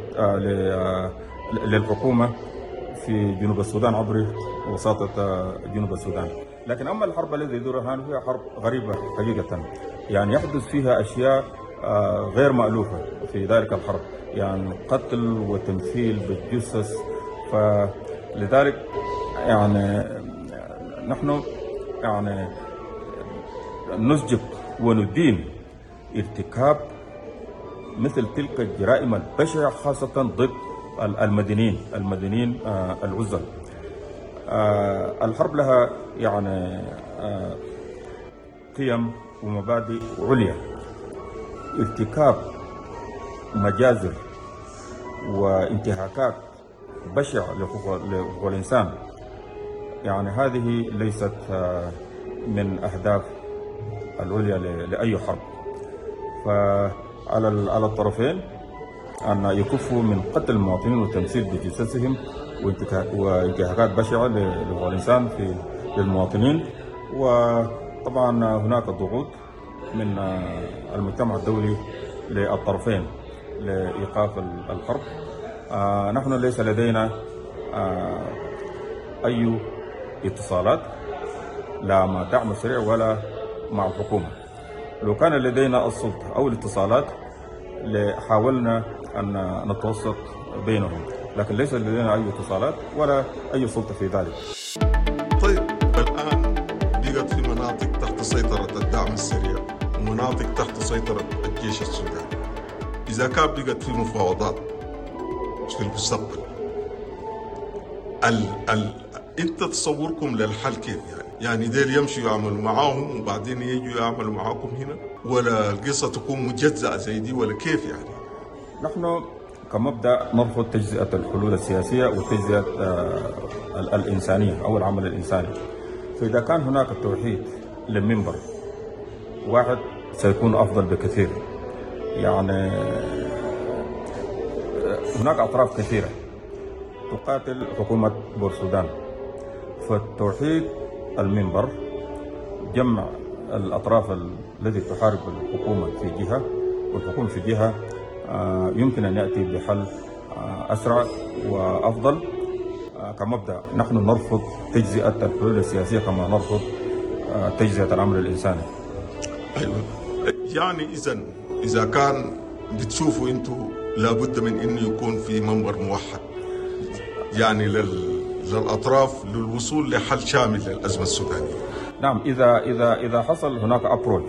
للحكومة في جنوب السودان عبر وساطة جنوب السودان. لكن أما الحرب التي يدورها هنا هي حرب غريبة حقيقة، يعني يحدث فيها أشياء غير مألوفة في ذلك الحرب، يعني قتل وتمثيل بالجثث. فلذلك يعني نحن يعني نسجب وندين ارتكاب مثل تلك الجرائم البشعة، خاصة ضد المدنيين المدنيين العزل. الحرب لها يعني قيم ومبادئ عليا. ارتكاب مجازر وانتهاكات بشعة لحقوق الإنسان، يعني هذه ليست من أهداف العليا لأي حرب. فعلى على الطرفين أن يكفوا من قتل المواطنين والتمثيل بجثثهم وانتهاكات بشعة لحقوق الإنسان في للمواطنين. وطبعا هناك ضغوط من المجتمع الدولي للطرفين لإيقاف الحرب. نحن ليس لدينا أي اتصالات لا مع الدعم السريع ولا مع الحكومة. لو كان لدينا السلطة أو الاتصالات حاولنا أن نتوسط بينهم، لكن ليس لدينا أي اتصالات ولا أي سلطة في ذلك. طيب، الآن بقت في مناطق تحت سيطرة الدعم السريع ومناطق تحت سيطرة الجيش السوداني. إذا كان بقت في مفاوضات في المستقبل، ال ال انت تصوركم للحل كيف؟ يعني يعني ديل يمشوا يعملوا معاهم وبعدين يجوا يعملوا معاكم هنا، ولا القصة تكون مجزأة زي دي ولا كيف يعني؟ نحن كمبدأ نرفض تجزئة الحلول السياسية وتجزئة الإنسانية أو العمل الإنساني. فإذا كان هناك التوحيد للمنبر واحد سيكون أفضل بكثير. يعني هناك أطراف كثيرة تقاتل حكومة بورسودان، فالتوحيد المنبر جمع الأطراف التي تحارب الحكومة في جهة والحكومة في جهة يمكن أن يأتي بحل أسرع وأفضل. كمبدأ نحن نرفض تجزئة الحلول السياسية كما نرفض تجزئة العمل الإنساني. أيوة، يعني إذا إذا كان بتشوفوا أنتم لابد من أنه يكون في منبر موحد يعني لل... للأطراف للوصول لحل شامل للأزمة السودانية. نعم، إذا إذا إذا حصل هناك أبروج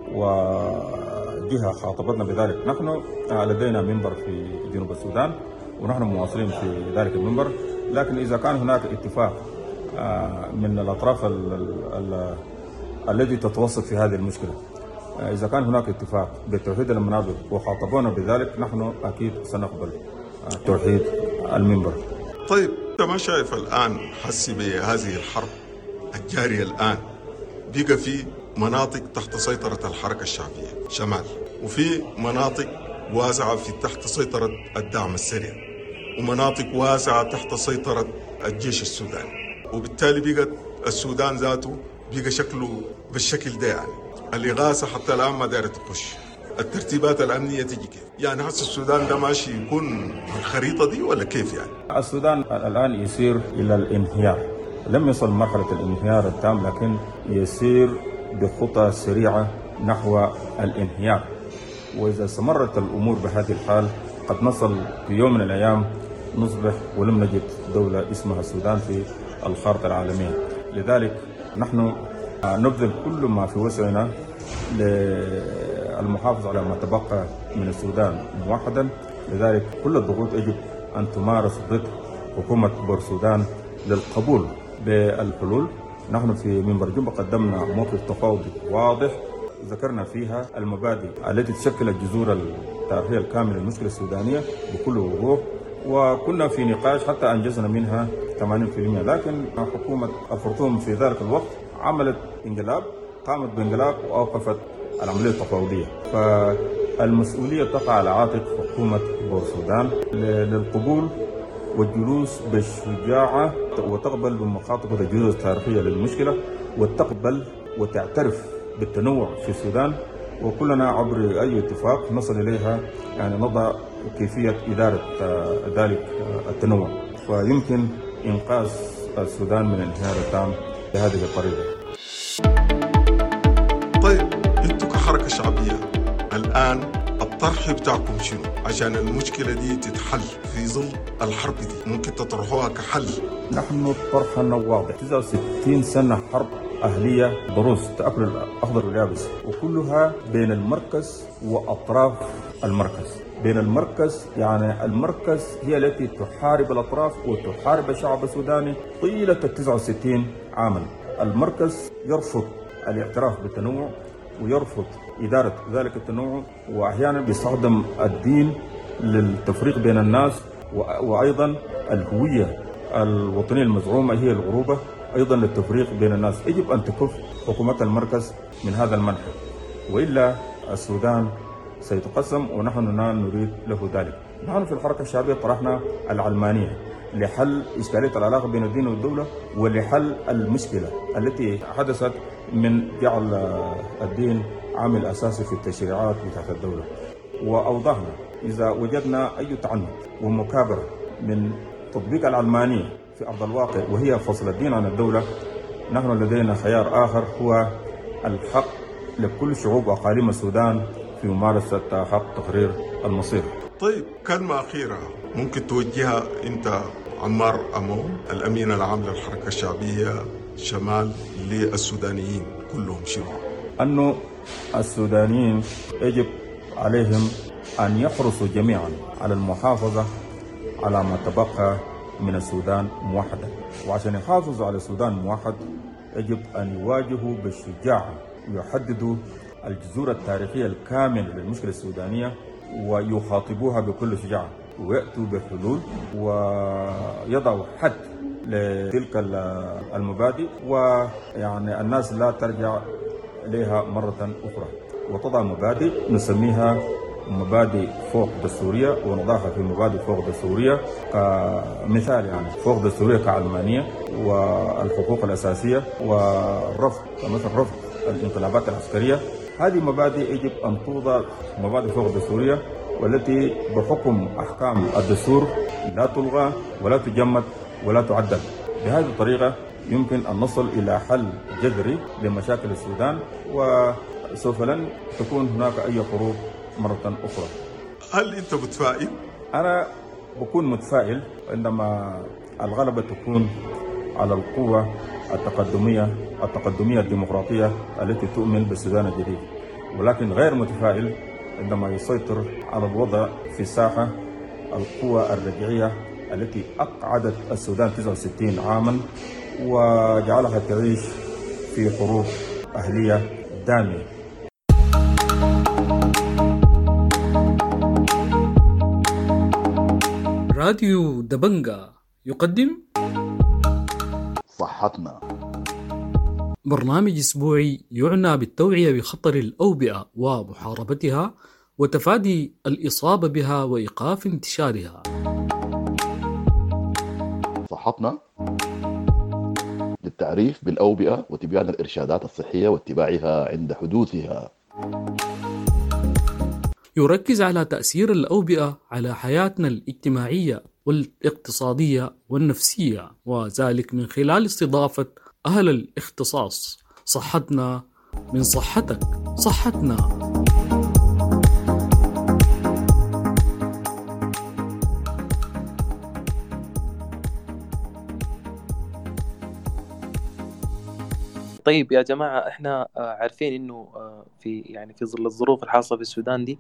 وجهة خاطبتنا بذلك. نحن لدينا منبر في جنوب السودان ونحن مواصلين في ذلك المنبر، لكن إذا كان هناك اتفاق من الأطراف التي تتوسط في هذه المشكلة، إذا كان هناك اتفاق بتوحيد المنابر وخاطبونا بذلك، نحن أكيد سنقبل توحيد المنبر. طيب أنت ما شايف الآن حسي بهذه الحرب الجارية الآن بقى في مناطق تحت سيطرة الحركة الشعبية شمال، وفي مناطق واسعة في تحت سيطرة الدعم السريع، ومناطق واسعة تحت سيطرة الجيش السوداني، وبالتالي بقى السودان ذاته بقى شكله بالشكل ده. يعني الإغاثة حتى الآن ما دارت تخش، الترتيبات الأمنية تجي كيف؟ يعني هسه السودان ده ماشي يكون بالخريطة دي ولا كيف يعني؟ السودان الآن يسير إلى الانهيار، لم يصل مرحلة الانهيار التام لكن يسير بخطى سريعة نحو الانهيار. وإذا استمرت الأمور بهذه الحال قد نصل في يوم من الأيام نصبح ولم نجد دولة اسمها السودان في الخارطة العالمية. لذلك نحن نبذل كل ما في وسعنا للمحافظة على ما تبقى من السودان موحدا. لذلك كل الضغوط يجب أن تمارس ضد حكومة بورسودان للقبول بالحلول. نحن في منبر جنبة قدمنا موقف تفاوضي واضح ذكرنا فيها المبادئ التي تشكل الجذور التاريخية الكاملة للمشكلة السودانية بكل وضوح، وكنا في نقاش حتى أنجزنا منها ثمانين بالمئة. لكن حكومة الخرطوم في ذلك الوقت عملت انقلاب، قامت بانقلاب وأوقفت العملية التفاوضية. فالمسؤولية تقع على عاتق حكومة بورسودان للقبول والجلوس بالشجاعة وتقبل بمخاطبة الجذور التاريخية للمشكلة وتقبل وتعترف بالتنوع في السودان، وكلنا عبر أي اتفاق نصل إليها يعني نضع كيفية إدارة ذلك التنوع، ويمكن إنقاذ السودان من الانهيار التام بهذه الطريقة. طيب أنتم كحركة شعبية الآن الطرح بتاعكم شنو عشان المشكلة دي تتحل في ظل الحرب دي؟ ممكن تطرحوها كحل؟ نحن طرحنا واضح، تسعة وستين سنة حرب أهلية ضروس تأكل الأخضر واليابس، وكلها بين المركز وأطراف المركز. بين المركز يعني المركز هي التي تحارب الأطراف وتحارب الشعب السوداني طيلة التسعة وستين عاما. المركز يرفض الاعتراف بالتنوع ويرفض إدارة ذلك التنوع، وأحيانا بيستخدم الدين للتفريق بين الناس، وأيضا الهوية الوطنية المزعومة هي الغروبة أيضا للتفريق بين الناس. يجب أن تكف حكومة المركز من هذا المنحى، وإلا السودان سيتقسم ونحن لا نريد له ذلك. نحن في الحركة الشعبية طرحنا العلمانية لحل إشكالية العلاقة بين الدين والدولة ولحل المشكلة التي حدثت من جعل الدين عامل أساسي في التشريعات بتاعت الدولة. وأوضحنا إذا وجدنا أي تعنت ومكابرة من تطبيق العلمانية في أرض الواقع وهي فصل الدين عن الدولة، نحن لدينا خيار آخر هو الحق لكل شعوب وأقاليم السودان في ممارسة حق تقرير المصير. طيب كلمة أخيرة ممكن توجهها أنت عمار أمون الأمين العام للحركة الشعبية شمال للسودانيين كلهم شنو؟ أنه السودانيين يجب عليهم أن يحرصوا جميعا على المحافظة على ما تبقى من السودان موحدا، وعشان يحافظوا على السودان موحد يجب أن يواجهوا بالشجاعة ويحددوا الجذور التاريخية الكاملة للمشكلة السودانية ويخاطبوها بكل شجاعة ويأتوا بحلول ويضعوا حد لتلك المبادئ، ويعني الناس لا ترجع إليها مرة أخرى، وتضع مبادئ نسميها مبادئ فوق دستورية ونضعها في مبادئ فوق دستورية كمثال، يعني فوق دستورية كعلمانية والحقوق الأساسية والرفض كمثل رفض الانقلابات العسكرية. هذه مبادئ يجب أن توضع مبادئ فوق دستورية، والتي بحكم أحكام الدستور لا تلغى ولا تجمد ولا تعدل. بهذه الطريقة يمكن أن نصل إلى حل جذري لمشاكل السودان، وسوف لن تكون هناك أي حروب مرة أخرى. هل أنت متفائل؟ أنا بكون متفائل عندما الغلبة تكون على القوة التقدمية التقدمية الديمقراطية التي تؤمن بالسودان الجديد، ولكن غير متفائل عندما يسيطر على الوضع في الساحة القوى الرجعية التي أقعدت السودان تسعة وستين عاما وجعلها تعيش في حروب أهلية دامية. راديو دبنجا يقدم صحتنا، برنامج أسبوعي يعنى بالتوعية بخطر الأوبئة ومحاربتها وتفادي الإصابة بها وإيقاف انتشارها. صحتنا للتعريف بالأوبئة وتبيان الإرشادات الصحية واتباعها عند حدوثها. يركز على تأثير الأوبئة على حياتنا الاجتماعية والاقتصادية والنفسية، وذلك من خلال استضافة أهل الاختصاص. صحتنا من صحتك، صحتنا. طيب يا جماعة، احنا عارفين انه في يعني في ظل الظروف الحاصلة في السودان دي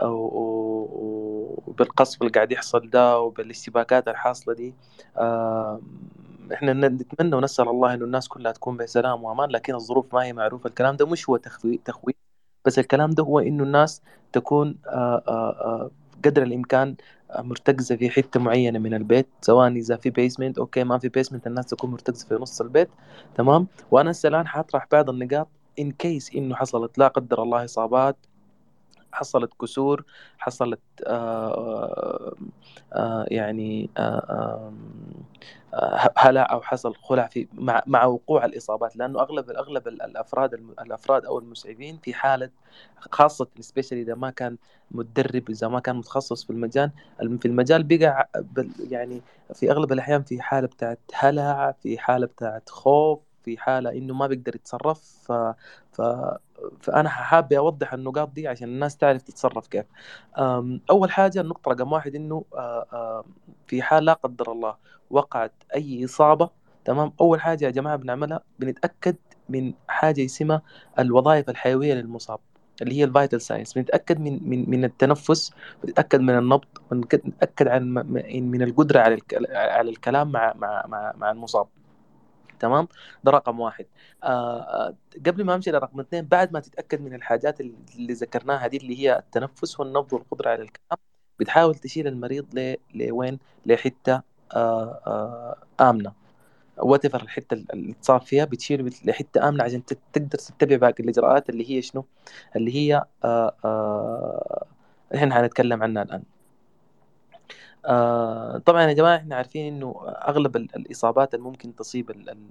وبالقصف اللي قاعد يحصل ده وبالاشتباكات الحاصلة دي، احنا نتمنى ونسأل الله انه الناس كلها تكون بسلام وامان، لكن الظروف ما هي معروفة. الكلام ده مش هو تخويف، بس الكلام ده هو انه الناس تكون قدر الامكان مرتكزة في حتة معينة من البيت، سواء إذا في بيسمنت أوكي، ما في بيسمنت الناس تكون مرتكزة في نص البيت. تمام. وأنا هسه الآن حاطرح بعض النقاط إن كيس إنه حصلت لا قدر الله إصابات، حصلت كسور، حصلت آآ آآ يعني آآ هلع أو حصل خلع في مع مع وقوع الإصابات، لأنه أغلب أغلب الأفراد الأفراد أو المسعفين في حالة، خاصة سبيشالي إذا ما كان متدرب، إذا ما كان متخصص في المجال في المجال بقى يعني في أغلب الأحيان في حالة بتاعت هلع، في حالة بتاعت خوف، في حالة إنه ما بيقدر يتصرف. ف ف فأنا حابة أوضح النقاط دي عشان الناس تعرف تتصرف كيف. أول حاجة النقطة رقم واحد إنه في حال لا قدر الله وقعت أي إصابة، تمام، أول حاجة يا جماعة بنعملها بنتأكد من حاجة اسمها الوظائف الحيوية للمصاب اللي هي الفيتال ساينس. بنتأكد من من من التنفس، بنتأكد من النبض، بنتأكد عن من القدرة على على الكلام مع مع مع مع المصاب. تمام، ده رقم واحد. آه قبل ما امشي لرقم اثنين، بعد ما تتاكد من الحاجات اللي ذكرناها دي اللي هي التنفس والنبض والقدره على الكلام، بتحاول تشيل المريض ل لوين لحته آه آه امنه، واتفر الحته اللي تصاب فيها بتشيل لحته امنه عشان تقدر تتبع باقي الاجراءات اللي هي شنو، اللي هي آه آه احنا هنتكلم عنها الان. آه طبعا يا جماعة احنا عارفين انه اغلب الاصابات اللي ممكن تصيب ال ال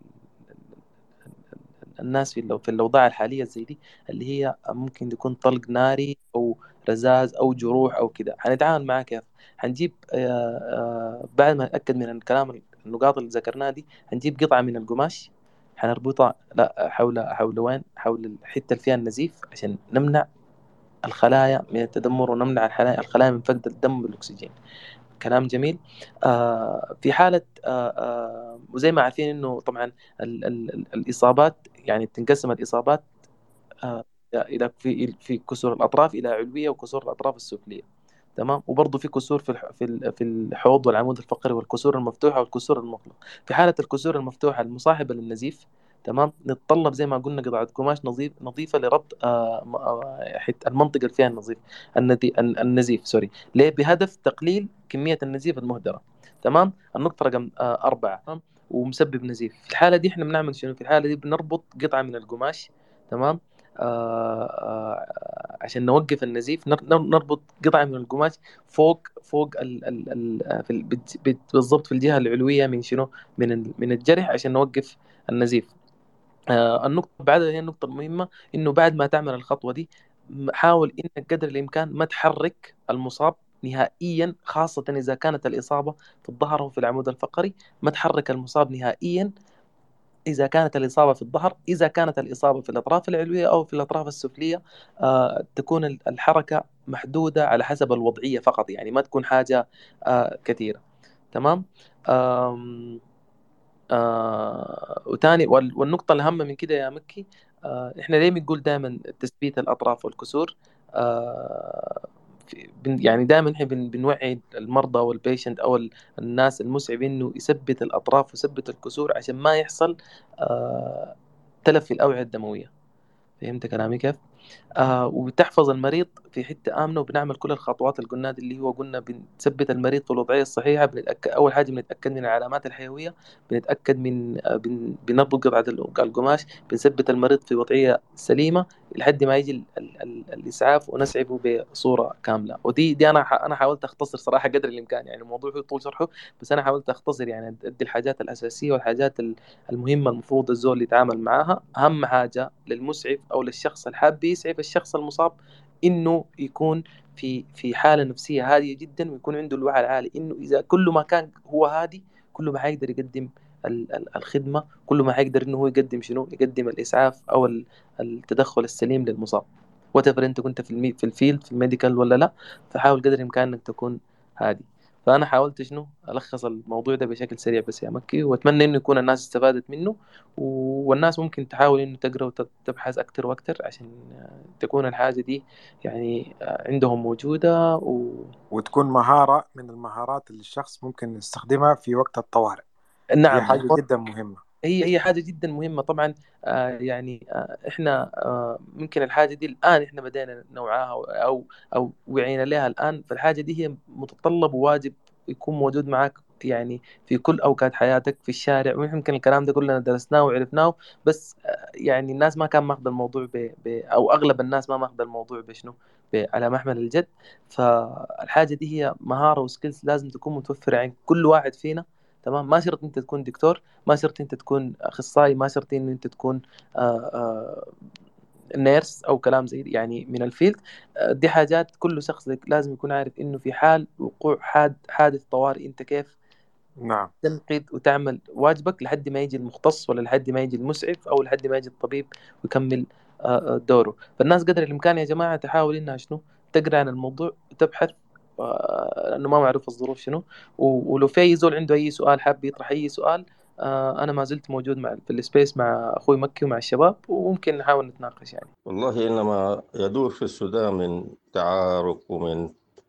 الناس في في الاوضاع الحالية زي دي، اللي هي ممكن يكون طلق ناري او رذاذ او جروح او كده. هنتعامل معاه كيف؟ هنجيب آه آه بعد ما نتأكد من الكلام النقاط اللي ذكرناها دي، هنجيب قطعة من القماش هنربطها لا حول حول وين حول الحتة اللي فيها النزيف عشان نمنع الخلايا من التدمر ونمنع الخلايا الخلايا من فقد الدم والأكسجين. كلام جميل. آه في حالة آه آه وزي ما عارفين إنه طبعا ال ال ال الإصابات يعني تنقسم الإصابات آه إلى في في كسور الأطراف إلى علوية وكسور الأطراف السفلية. تمام. وبرضه في كسور في في في الحوض والعمود الفقري والكسور المفتوحة والكسور المغلقة. في حالة الكسور المفتوحة المصاحبة للنزيف، تمام. نتطلب زي ما قلنا قطعة قماش نظيف نظيفة لربط آه م- آه حت- المنطقة اللي فيها النظيف النتي- الن- النزيف سوري ليه بهدف تقليل كمية النزيف المهدرة. تمام. النقطة رقم آه أربعة، تمام، ومسبب نزيف. في الحالة دي احنا بنعمل شنو؟ في الحالة دي بنربط قطعة من القماش، تمام، آه آه عشان نوقف النزيف. نر- نر- نربط قطعة من القماش فوق فوق ال ال ال آه، في ال- بت- بت- بالضبط في الجهة العلوية من شنو؟ من ال- من الجرح عشان نوقف النزيف. آه النقطة بعدها هي النقطة المهمة، إنه بعد ما تعمل الخطوة دي م- حاول إنك قدر الإمكان ما تحرك المصاب نهائيا، خاصة إذا كانت الإصابة في الظهر أو في العمود الفقري. ما تحرك المصاب نهائيا إذا كانت الإصابة في الظهر. إذا كانت الإصابة في الأطراف العلوية أو في الأطراف السفلية آه تكون ال- الحركة محدودة على حسب الوضعية فقط، يعني ما تكون حاجة آه كثيرة. تمام. آم آه وتاني وال- والنقطة الأهم من كده يا مكي، آه إحنا ليه بنقول دائما تثبيت الأطراف والكسور؟ آه في- بن- يعني دائما إحنا بن- بنوعي المرضى والبيشنت أو ال- الناس المسعف إنه يثبت الأطراف ويثبت الكسور عشان ما يحصل آه تلف في الأوعية الدموية. فهمت كلامي كيف؟ آه وبتحفظ المريض في حتة آمنة، وبنعمل كل الخطوات اللي قلنا دي، اللي هو قلنا بنثبت المريض في الوضعية الصحيحة. بنتأكد أول حاجة بنتأكد من العلامات الحيوية، بنتأكد من آه بن بنربط قطعة ال- القماش، بنثبت المريض في وضعية سليمة لحد ما يجي ال ال ال الإسعاف ونسعفه بصورة كاملة. ودي دي أنا ح- أنا حاولت أختصر صراحة قدر الإمكان، يعني الموضوع هو طول شرحه، بس أنا حاولت أختصر يعني أدي الحاجات الأساسية والحاجات ال- المهمة المفروض الزول اللي يتعامل معاها. أهم حاجة للمسعف أو للشخص الحاب يسعف الشخص المصاب إنه يكون في في حالة نفسية هادية جدا، ويكون عنده الوعي العالي، إنه إذا كل ما كان هو هادي كل ما حيقدر يقدم ال- ال- الخدمة، كل ما حيقدر إنه هو يقدم شنو؟ يقدم الإسعاف أو ال- التدخل السليم للمصاب. وتفر أنت كنت في المي في الفيلد في الميديكال ولا لا، فحاول قدر الإمكان إنك تكون هادي. فأنا حاولت شنو ألخص الموضوع ده بشكل سريع بس يا مكي، وأتمنى إنه يكون الناس استفادت منه، والناس ممكن تحاول إنه تقرأ وتبحث أكتر وأكتر عشان تكون الحاجة دي يعني عندهم موجودة و... وتكون مهارة من المهارات اللي الشخص ممكن يستخدمها في وقت الطوارئ. نعم، هي حاجة جدا مهمة. هي هي حاجة جدا مهمة طبعا. آه يعني آه احنا آه ممكن الحاجة دي الآن احنا بدينا نوعاها أو أو أو وعينا لها الآن، فالحاجة دي هي متطلب وواجب يكون موجود معك يعني في كل أوقات حياتك في الشارع. ويمكن الكلام ده كلنا درسناه وعرفناه، بس آه يعني الناس ما كان ماخذ الموضوع ب... ب... أو أغلب الناس ما ماخذ الموضوع بشنو ب... على محمل الجد. فالحاجة دي هي مهارة وسكيلز لازم تكون متوفرة عند كل واحد فينا. تمام. ما شرط انت تكون دكتور، ما شرط انت تكون اخصائي، ما شرط ان انت تكون آآ آآ نيرس او كلام زي دي يعني من الفيلد. دي حاجات كل شخص لازم يكون عارف انه في حال وقوع حاد حادث طوارئ انت كيف نعم تنقذ وتعمل واجبك لحد ما يجي المختص ولا لحد ما يجي المسعف او لحد ما يجي الطبيب ويكمل دوره. فالناس قدر الامكان يا جماعه تحاول انها شنو تقرا عن الموضوع وتبحث، لانه ما معروف الظروف شنو. ولو في اي زول عنده اي سؤال حاب يطرح اي سؤال، انا ما زلت موجود مع في السبيس مع اخوي مكي ومع الشباب، وممكن نحاول نتناقش يعني. والله انما يدور في السودان من تعارك ومن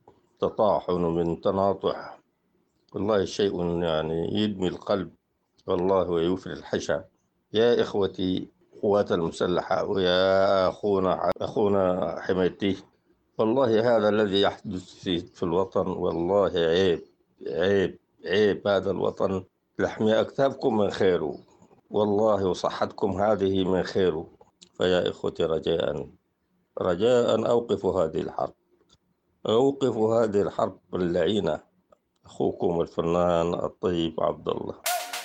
تطاحن ومن تناطح، والله شيء يعني يدمي القلب والله ويوفي الحشا. يا إخوتي قوات المسلحة ويا أخونا أخونا حميتي، والله هذا الذي يحدث في, في الوطن والله عيب عيب عيب. هذا الوطن لحمي أكتافكم من خيره والله، وصحتكم هذه من خيره. فيا إخوتي رجاء رجاء أوقفوا هذه الحرب، أوقفوا هذه الحرب اللعينة. أخوكم الفنان الطيب عبد الله.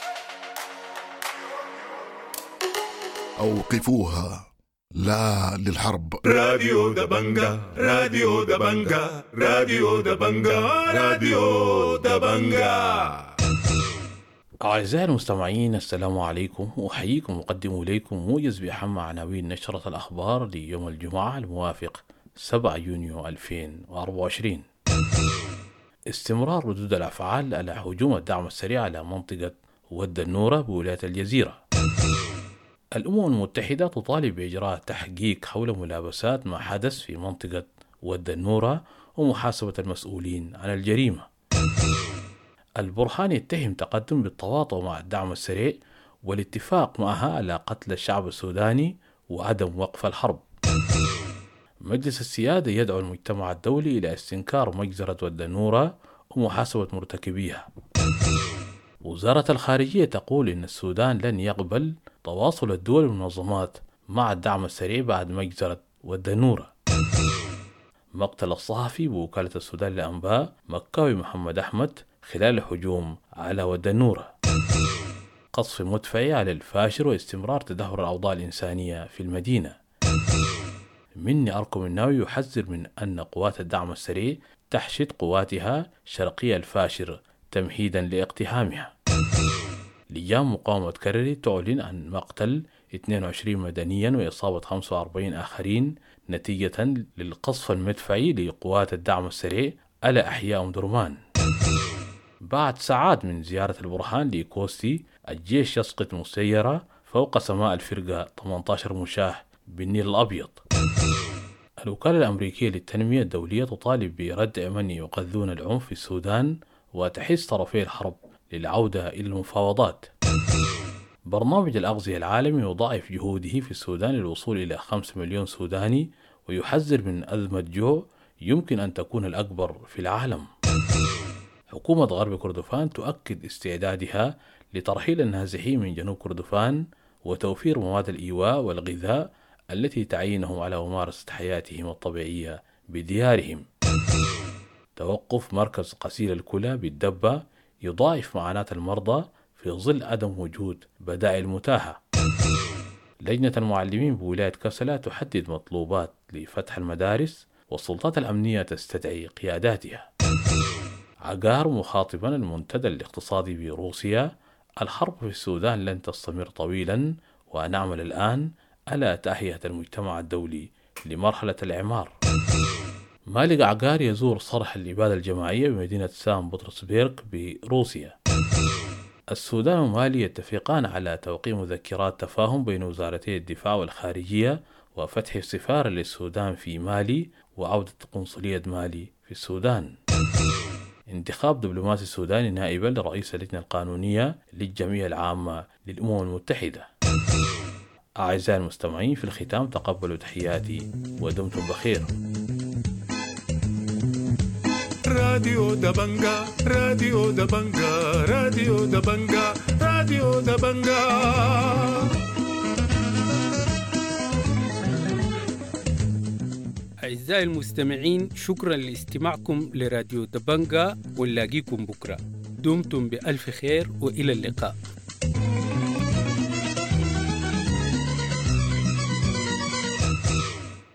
أوقفوها، لا للحرب. راديو دبنجا راديو دبنجا راديو دبنجا راديو دبنجا. أعزائي المستمعين، السلام عليكم، وأحييكم وأقدم إليكم موجز بأهم عناوين نشرة الأخبار ليوم الجمعة الموافق سبعة يونيو ألفين وأربعة وعشرين. استمرار ردود الأفعال على هجوم الدعم السريع على منطقة ود النورة بولاية الجزيرة. الأمم المتحدة تطالب بإجراء تحقيق حول ملابسات ما حدث في منطقة ود النورة ومحاسبة المسؤولين عن الجريمة. البرهان يتهم تقدم بالتواطؤ مع الدعم السريع والاتفاق معها على قتل الشعب السوداني وعدم وقف الحرب. مجلس السيادة يدعو المجتمع الدولي إلى استنكار مجزرة ودنورة ومحاسبة مرتكبيها. وزارة الخارجية تقول إن السودان لن يقبل تواصل الدول والمنظمات مع الدعم السريع بعد مجزرة ودنورة. مقتل الصحفي بوكالة السودان للأنباء مكاوي محمد أحمد خلال هجوم على ودنورة. قصف مدفعي على الفاشر واستمرار تدهور الأوضاع الإنسانية في المدينة. مني أركم الناوي يحذر من أن قوات الدعم السريع تحشد قواتها شرقي الفاشر تمهيدا لاقتحامها. لجان مقاومة كرري تعلن عن مقتل اثنين وعشرين مدنيا وإصابة خمسة وأربعين آخرين نتيجة للقصف المدفعي لقوات الدعم السريع على أحياء أم درمان. بعد ساعات من زيارة البرهان لكوستي، الجيش يسقط مسيرة فوق سماء الفرقة ثمانية عشر مشاة بالنيل الأبيض. الوكالة الأمريكية للتنمية الدولية تطالب بردع من يقذون العنف في السودان وتحث طرفي الحرب للعودة إلى المفاوضات. برنامج الأغذية العالمي يضاعف جهوده في السودان للوصول إلى خمسة مليون سوداني ويحذر من أزمة جوع يمكن أن تكون الأكبر في العالم. حكومة غرب كردفان تؤكد استعدادها لترحيل النازحين من جنوب كردفان وتوفير مواد الإيواء والغذاء التي تعينهم على ممارسة حياتهم الطبيعية بديارهم. توقف مركز غسيل الكلى بالدبة يضاعف معاناة المرضى في ظل عدم وجود بدائل متاحة. لجنة المعلمين بولاية كسلا تحدد مطلوبات لفتح المدارس والسلطات الأمنية تستدعي قياداتها. عقار مخاطبا المنتدى الاقتصادي بروسيا: الحرب في السودان لن تستمر طويلا ونعمل الآن على تأهية المجتمع الدولي لمرحلة الإعمار. مالك عقار يزور صرح الإبادة الجماعية بمدينة سان بطرسبرغ بروسيا. السودان ومالي يتفقان على توقيع مذكرات تفاهم بين وزارتي الدفاع والخارجية وفتح السفارة للسودان في مالي وعودة قنصلية مالي في السودان. انتخاب دبلوماسي سوداني نائبا لرئيس اللجنة القانونية للجمعية العامة للأمم المتحدة. أعزائي المستمعين، في الختام تقبلوا تحياتي ودمتم بخير. راديو دبنجا راديو دبنجا راديو دبنجا راديو دبنجا. أعزائي المستمعين، شكرا لاستماعكم لراديو دبنجا، ونلاقيكم بكرة. دمتم بألف خير وإلى اللقاء.